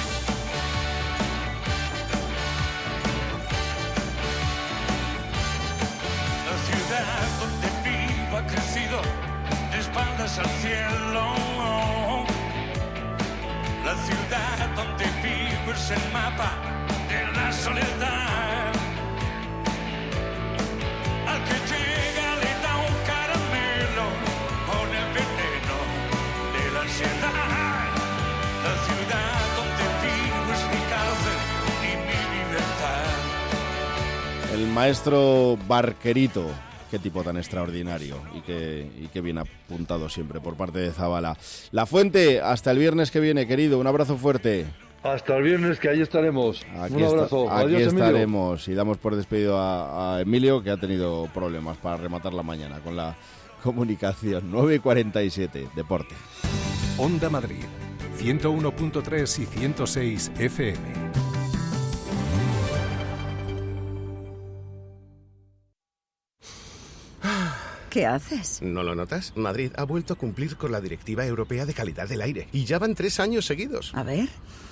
La ciudad donde vivo ha crecido de espaldas al cielo. La ciudad donde vivo es el mapa de la soledad. Al que llega le da un caramelo con el veneno de la ansiedad. La ciudad donde vivo es mi cárcel y mi libertad. El maestro Barquerito. Qué tipo tan extraordinario y qué bien apuntado siempre por parte de Zabala. La Fuente, hasta el viernes que viene, querido. Un abrazo fuerte. Hasta el viernes, que ahí estaremos. Aquí un abrazo. Aquí Adiós, estaremos. Y damos por despedido a Emilio, que ha tenido problemas para rematar la mañana con la comunicación. 9:47, Deporte. Onda Madrid, 101.3 y 106 FM. ¿Qué haces? ¿No lo notas? Madrid ha vuelto a cumplir con la Directiva Europea de Calidad del Aire y ya van 3 años seguidos. A ver.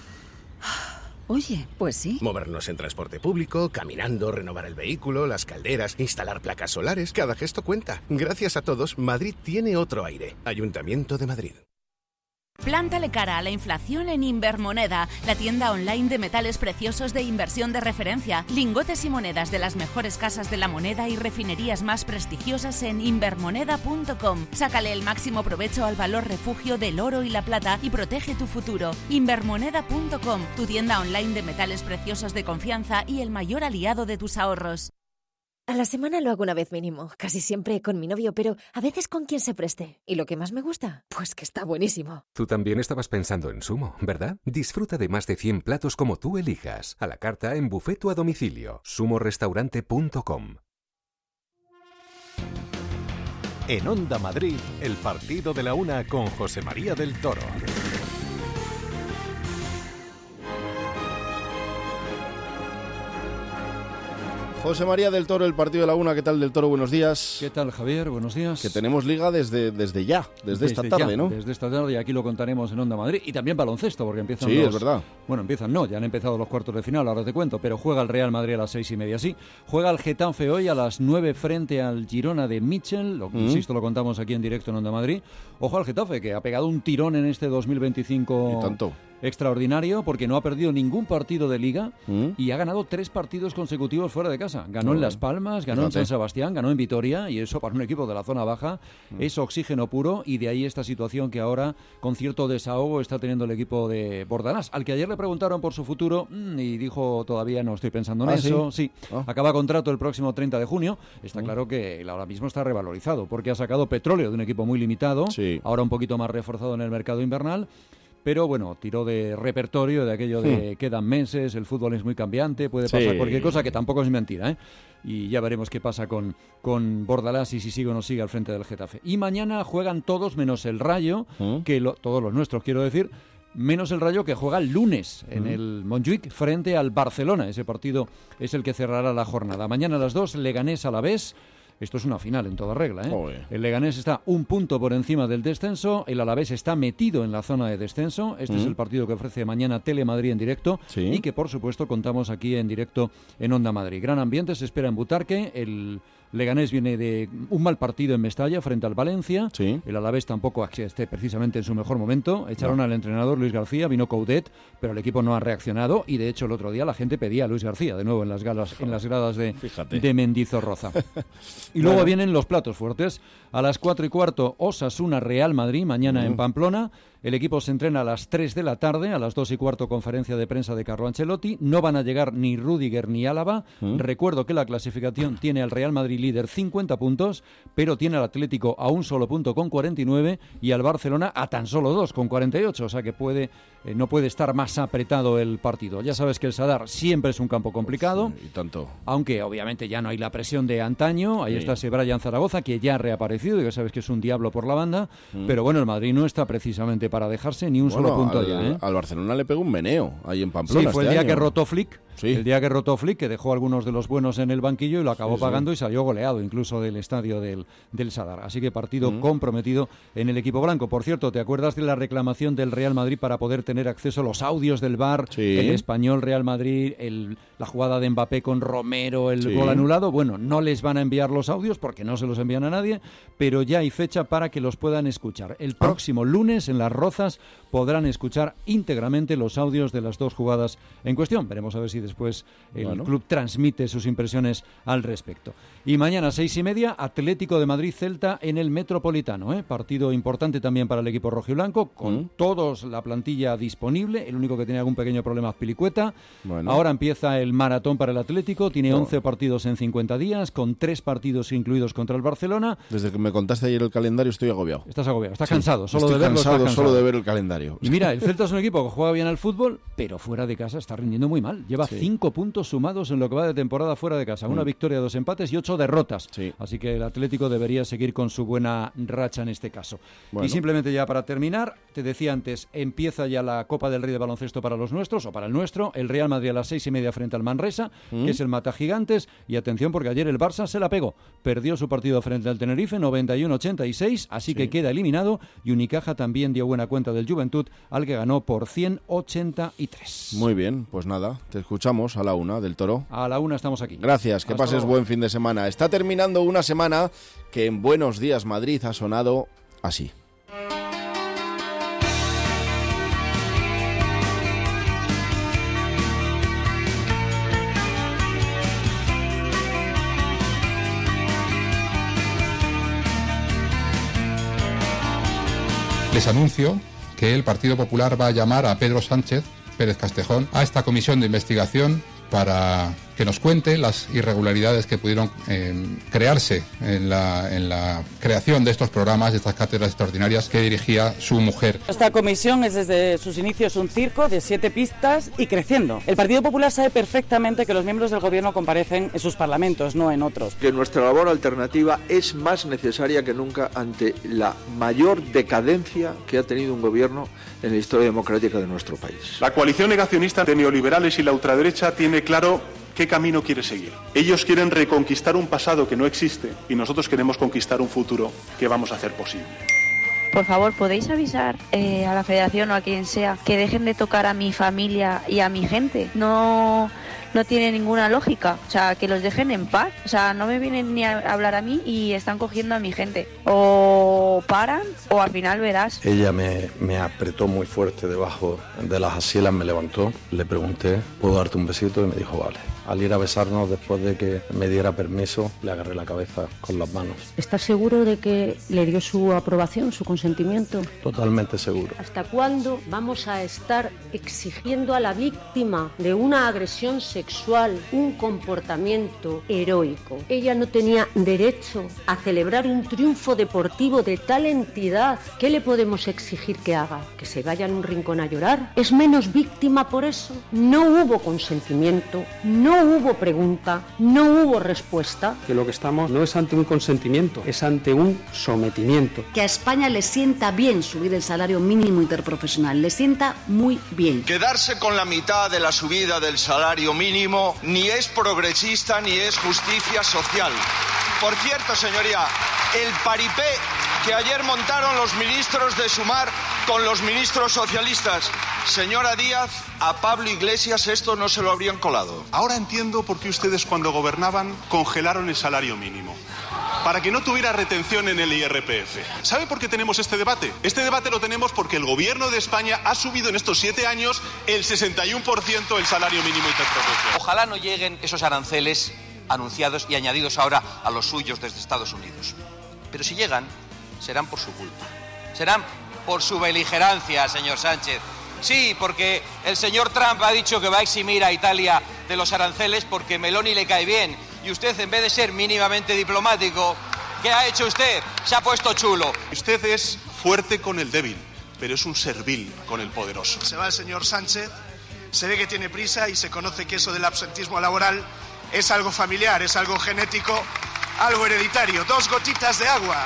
Oye, pues sí. Movernos en transporte público, caminando, renovar el vehículo, las calderas, instalar placas solares, cada gesto cuenta. Gracias a todos, Madrid tiene otro aire. Ayuntamiento de Madrid. Plántale cara a la inflación en Invermoneda, la tienda online de metales preciosos de inversión de referencia. Lingotes y monedas de las mejores casas de la moneda y refinerías más prestigiosas en invermoneda.com. Sácale el máximo provecho al valor refugio del oro y la plata y protege tu futuro. Invermoneda.com, tu tienda online de metales preciosos de confianza y el mayor aliado de tus ahorros. A la semana lo hago una vez mínimo, casi siempre con mi novio, pero a veces con quien se preste. ¿Y lo que más me gusta? Pues que está buenísimo. Tú también estabas pensando en Sumo, ¿verdad? Disfruta de más de 100 platos como tú elijas. A la carta en buffet o a domicilio. sumorestaurante.com. En Onda Madrid, el partido de la una con José María del Toro. José María del Toro, el partido de la una. ¿Qué tal, del Toro? Buenos días. ¿Qué tal, Javier? Buenos días. Que tenemos liga desde esta tarde, ¿no? Desde esta tarde, y aquí lo contaremos en Onda Madrid. Y también baloncesto, porque empiezan Sí, es verdad. Bueno, ya han empezado los cuartos de final, ahora te cuento, pero juega el Real Madrid a las 6:30, sí. Juega el Getafe hoy a las 9 frente al Girona de Michel, insisto, lo contamos aquí en directo en Onda Madrid. Ojo al Getafe, que ha pegado un tirón en este 2025. Y tanto. extraordinario porque no ha perdido ningún partido de Liga y ha ganado 3 partidos consecutivos fuera de casa. Ganó en Las Palmas, ganó en San Sebastián, ganó en Vitoria, y eso para un equipo de la zona baja es oxígeno puro, y de ahí esta situación que ahora con cierto desahogo está teniendo el equipo de Bordalás, al que ayer le preguntaron por su futuro y dijo todavía no estoy pensando en eso. Sí, acaba contrato el próximo 30 de junio. Está claro que él ahora mismo está revalorizado porque ha sacado petróleo de un equipo muy limitado, ahora un poquito más reforzado en el mercado invernal. Pero bueno, tiró de repertorio, de aquello de quedan meses, el fútbol es muy cambiante, puede pasar cualquier cosa, que tampoco es mentira, ¿eh? Y ya veremos qué pasa con Bordalás y si sigue o no sigue al frente del Getafe. Y mañana juegan todos menos el Rayo, todos los nuestros quiero decir, menos el Rayo, que juega el lunes en el Montjuic frente al Barcelona. Ese partido es el que cerrará la jornada. Mañana a las 2, Leganés-Alavés. Esto es una final en toda regla, ¿eh? El Leganés está un punto por encima del descenso, el Alavés está metido en la zona de descenso. Este es el partido que ofrece mañana Telemadrid en directo y que, por supuesto, contamos aquí en directo en Onda Madrid. Gran ambiente se espera en Butarque. El Leganés viene de un mal partido en Mestalla frente al Valencia. El Alavés tampoco esté precisamente en su mejor momento. Echaron al entrenador Luis García, vino Coudet, pero el equipo no ha reaccionado, y de hecho el otro día la gente pedía a Luis García de nuevo en las gradas de Mendizorroza. Y luego vienen los platos fuertes. A las 4:15, Osasuna Real Madrid, mañana en Pamplona. El equipo se entrena a las 3 de la tarde, a las 2:15 conferencia de prensa de Carlo Ancelotti. No van a llegar ni Rüdiger ni Álava. Recuerdo que la clasificación tiene al Real Madrid líder 50 puntos, pero tiene al Atlético a un solo punto con 49 y al Barcelona a tan solo 2 con 48, o sea que no puede estar más apretado el partido. Ya sabes que el Sadar siempre es un campo complicado, y tanto. Aunque obviamente ya no hay la presión de antaño. Ahí está ese Brian Zaragoza, que ya ha reaparecido, y ya sabes que es un diablo por la banda, pero bueno, el Madrid no está precisamente para dejarse ni un solo punto ya. Al Barcelona le pegó un meneo ahí en Pamplona. Sí, fue el día que rotó Flick. El día que rotó Flick, que dejó a algunos de los buenos en el banquillo y lo acabó pagando y salió goleado incluso del estadio del Sadar. Así que partido comprometido en el equipo blanco. Por cierto, ¿te acuerdas de la reclamación del Real Madrid para poder tener acceso a los audios del VAR? El Español Real Madrid, la jugada de Mbappé con Romero, el gol anulado. Bueno, no les van a enviar los audios porque no se los envían a nadie, pero ya hay fecha para que los puedan escuchar. El próximo lunes en Las Rozas podrán escuchar íntegramente los audios de las dos jugadas en cuestión. Veremos a ver si después el club transmite sus impresiones al respecto. Y mañana 6:30, Atlético de Madrid-Celta en el Metropolitano, partido importante también para el equipo rojiblanco, con todos la plantilla disponible. El único que tiene algún pequeño problema es Pilicueta. Ahora empieza el maratón para el Atlético, tiene 11 partidos en 50 días, con 3 partidos incluidos contra el Barcelona. Desde que me contaste ayer el calendario estoy agobiado. Estás agobiado, estás cansado, solo de verlo. Solo de ver el calendario. Y mira, el Celta es un equipo que juega bien al fútbol, pero fuera de casa está rindiendo muy mal. Lleva 5 puntos sumados en lo que va de temporada fuera de casa. 1 victoria, 2 empates y 8 derrotas. Así que el Atlético debería seguir con su buena racha en este caso. Y simplemente ya para terminar, te decía antes, empieza ya la Copa del Rey de baloncesto para los nuestros, o para el nuestro. El Real Madrid a las 6:30 frente al Manresa, que es el matagigantes. Y atención, porque ayer el Barça se la pegó. Perdió su partido frente al Tenerife, 91-86, así que queda eliminado. Y Unicaja también dio buena cuenta del Juventud, al que ganó por 183. Muy bien, pues nada, te escuchamos a la 1 del Toro. A la 1 estamos aquí. Gracias, que pases buen fin de semana. Está terminando una semana que en Buenos Días Madrid ha sonado así. Les anuncio que el Partido Popular va a llamar a Pedro Sánchez Pérez Castejón a esta comisión de investigación para que nos cuente las irregularidades que pudieron crearse en la creación de estos programas, de estas cátedras extraordinarias que dirigía su mujer. Esta comisión es desde sus inicios un circo de 7 pistas y creciendo. El Partido Popular sabe perfectamente que los miembros del gobierno comparecen en sus parlamentos, no en otros. Que nuestra labor alternativa es más necesaria que nunca ante la mayor decadencia que ha tenido un gobierno en la historia democrática de nuestro país. La coalición negacionista de neoliberales y la ultraderecha tiene claro qué camino quiere seguir. Ellos quieren reconquistar un pasado que no existe y nosotros queremos conquistar un futuro que vamos a hacer posible. Por favor, ¿podéis avisar a la Federación o a quien sea que dejen de tocar a mi familia y a mi gente? No no tiene ninguna lógica. O sea, que los dejen en paz. O sea, no me vienen ni a hablar a mí y están cogiendo a mi gente. O paran o al final verás. Ella me apretó muy fuerte debajo de las axilas, me levantó, le pregunté, ¿puedo darte un besito? Y me dijo, vale. Al ir a besarnos, después de que me diera permiso, le agarré la cabeza con las manos. ¿Estás seguro de que le dio su aprobación, su consentimiento? Totalmente seguro. ¿Hasta cuándo vamos a estar exigiendo a la víctima de una agresión sexual un comportamiento heroico? Ella no tenía derecho a celebrar un triunfo deportivo de tal entidad. ¿Qué le podemos exigir que haga? ¿Que se vaya en un rincón a llorar? ¿Es menos víctima por eso? No hubo consentimiento, no hubo pregunta, no hubo respuesta. Que lo que estamos no es ante un consentimiento, es ante un sometimiento. Que a España le sienta bien subir el salario mínimo interprofesional, le sienta muy bien. Quedarse con la mitad de la subida del salario mínimo ni es progresista ni es justicia social. Por cierto, señoría, el paripé que ayer montaron los ministros de Sumar con los ministros socialistas. Señora Díaz, a Pablo Iglesias esto no se lo habrían colado. Ahora entiendo por qué ustedes cuando gobernaban congelaron el salario mínimo. Para que no tuviera retención en el IRPF. ¿Sabe por qué tenemos este debate? Este debate lo tenemos porque el gobierno de España ha subido en estos 7 años el 61% el salario mínimo interprofesional. Ojalá no lleguen esos aranceles anunciados y añadidos ahora a los suyos desde Estados Unidos. Pero si llegan, serán por su culpa. Serán por su beligerancia, señor Sánchez. Sí, porque el señor Trump ha dicho que va a eximir a Italia de los aranceles porque Meloni le cae bien. Y usted, en vez de ser mínimamente diplomático, ¿qué ha hecho usted? Se ha puesto chulo. Usted es fuerte con el débil, pero es un servil con el poderoso. Se va el señor Sánchez, se ve que tiene prisa y se conoce que eso del absentismo laboral es algo familiar, es algo genético, algo hereditario. 2 gotitas de agua,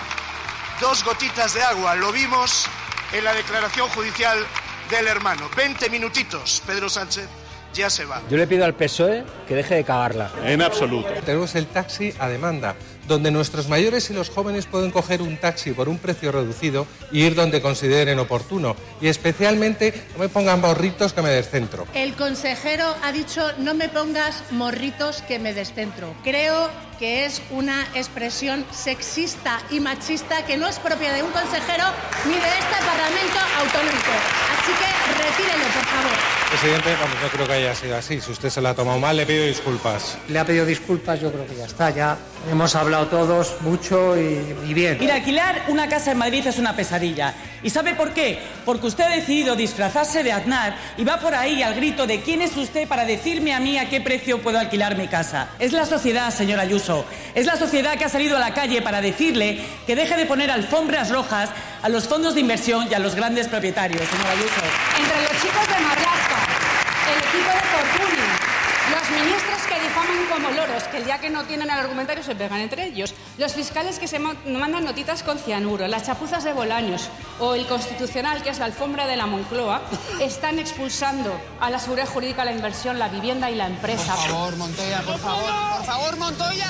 2 gotitas de agua. Lo vimos en la declaración judicial del hermano. 20 minutitos, Pedro Sánchez ya se va. Yo le pido al PSOE que deje de cagarla. En absoluto. Tenemos el taxi a demanda, donde nuestros mayores y los jóvenes pueden coger un taxi por un precio reducido y ir donde consideren oportuno. Y especialmente no me pongan morritos que me descentro. El consejero ha dicho no me pongas morritos que me descentro. Creo que es una expresión sexista y machista que no es propia de un consejero ni de este Parlamento autonómico. Así que retírelo, por favor. Presidente, vamos, no creo que haya sido así. Si usted se la ha tomado mal, le pido disculpas. Le ha pedido disculpas, yo creo que ya está. Ya hemos hablado todos mucho y bien. Mira, alquilar una casa en Madrid es una pesadilla. ¿Y sabe por qué? Porque usted ha decidido disfrazarse de Aznar y va por ahí al grito de ¿quién es usted para decirme a mí a qué precio puedo alquilar mi casa? Es la sociedad, señora Ayuso. Es la sociedad que ha salido a la calle para decirle que deje de poner alfombras rojas a los fondos de inversión y a los grandes propietarios, señora Ayuso. Entre los chicos de Marlaska, el equipo de Fortuny, los ministros que difaman como loros, que el día que no tienen el argumentario se pegan entre ellos, los fiscales que se mandan notitas con cianuro, las chapuzas de Bolaños o el Constitucional, que es la alfombra de la Moncloa, están expulsando a la seguridad jurídica, la inversión, la vivienda y la empresa. Por favor, Montoya, por favor. ¡Por favor, Montoya!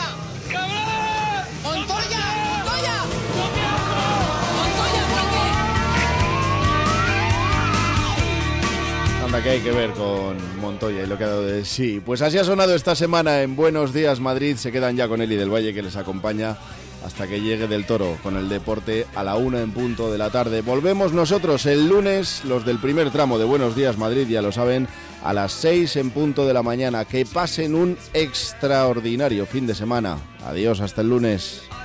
¡Montoya! ¡Montoya! Anda, que hay que ver con Montoya y lo que ha dado de sí. Pues así ha sonado esta semana en Buenos Días Madrid. Se quedan ya con Eli del Valle, que les acompaña hasta que llegue Del Toro con el deporte a la 1:00 de la tarde. Volvemos nosotros el lunes, los del primer tramo de Buenos Días Madrid, ya lo saben, a las 6:00 de la mañana. Que pasen un extraordinario fin de semana. Adiós, hasta el lunes.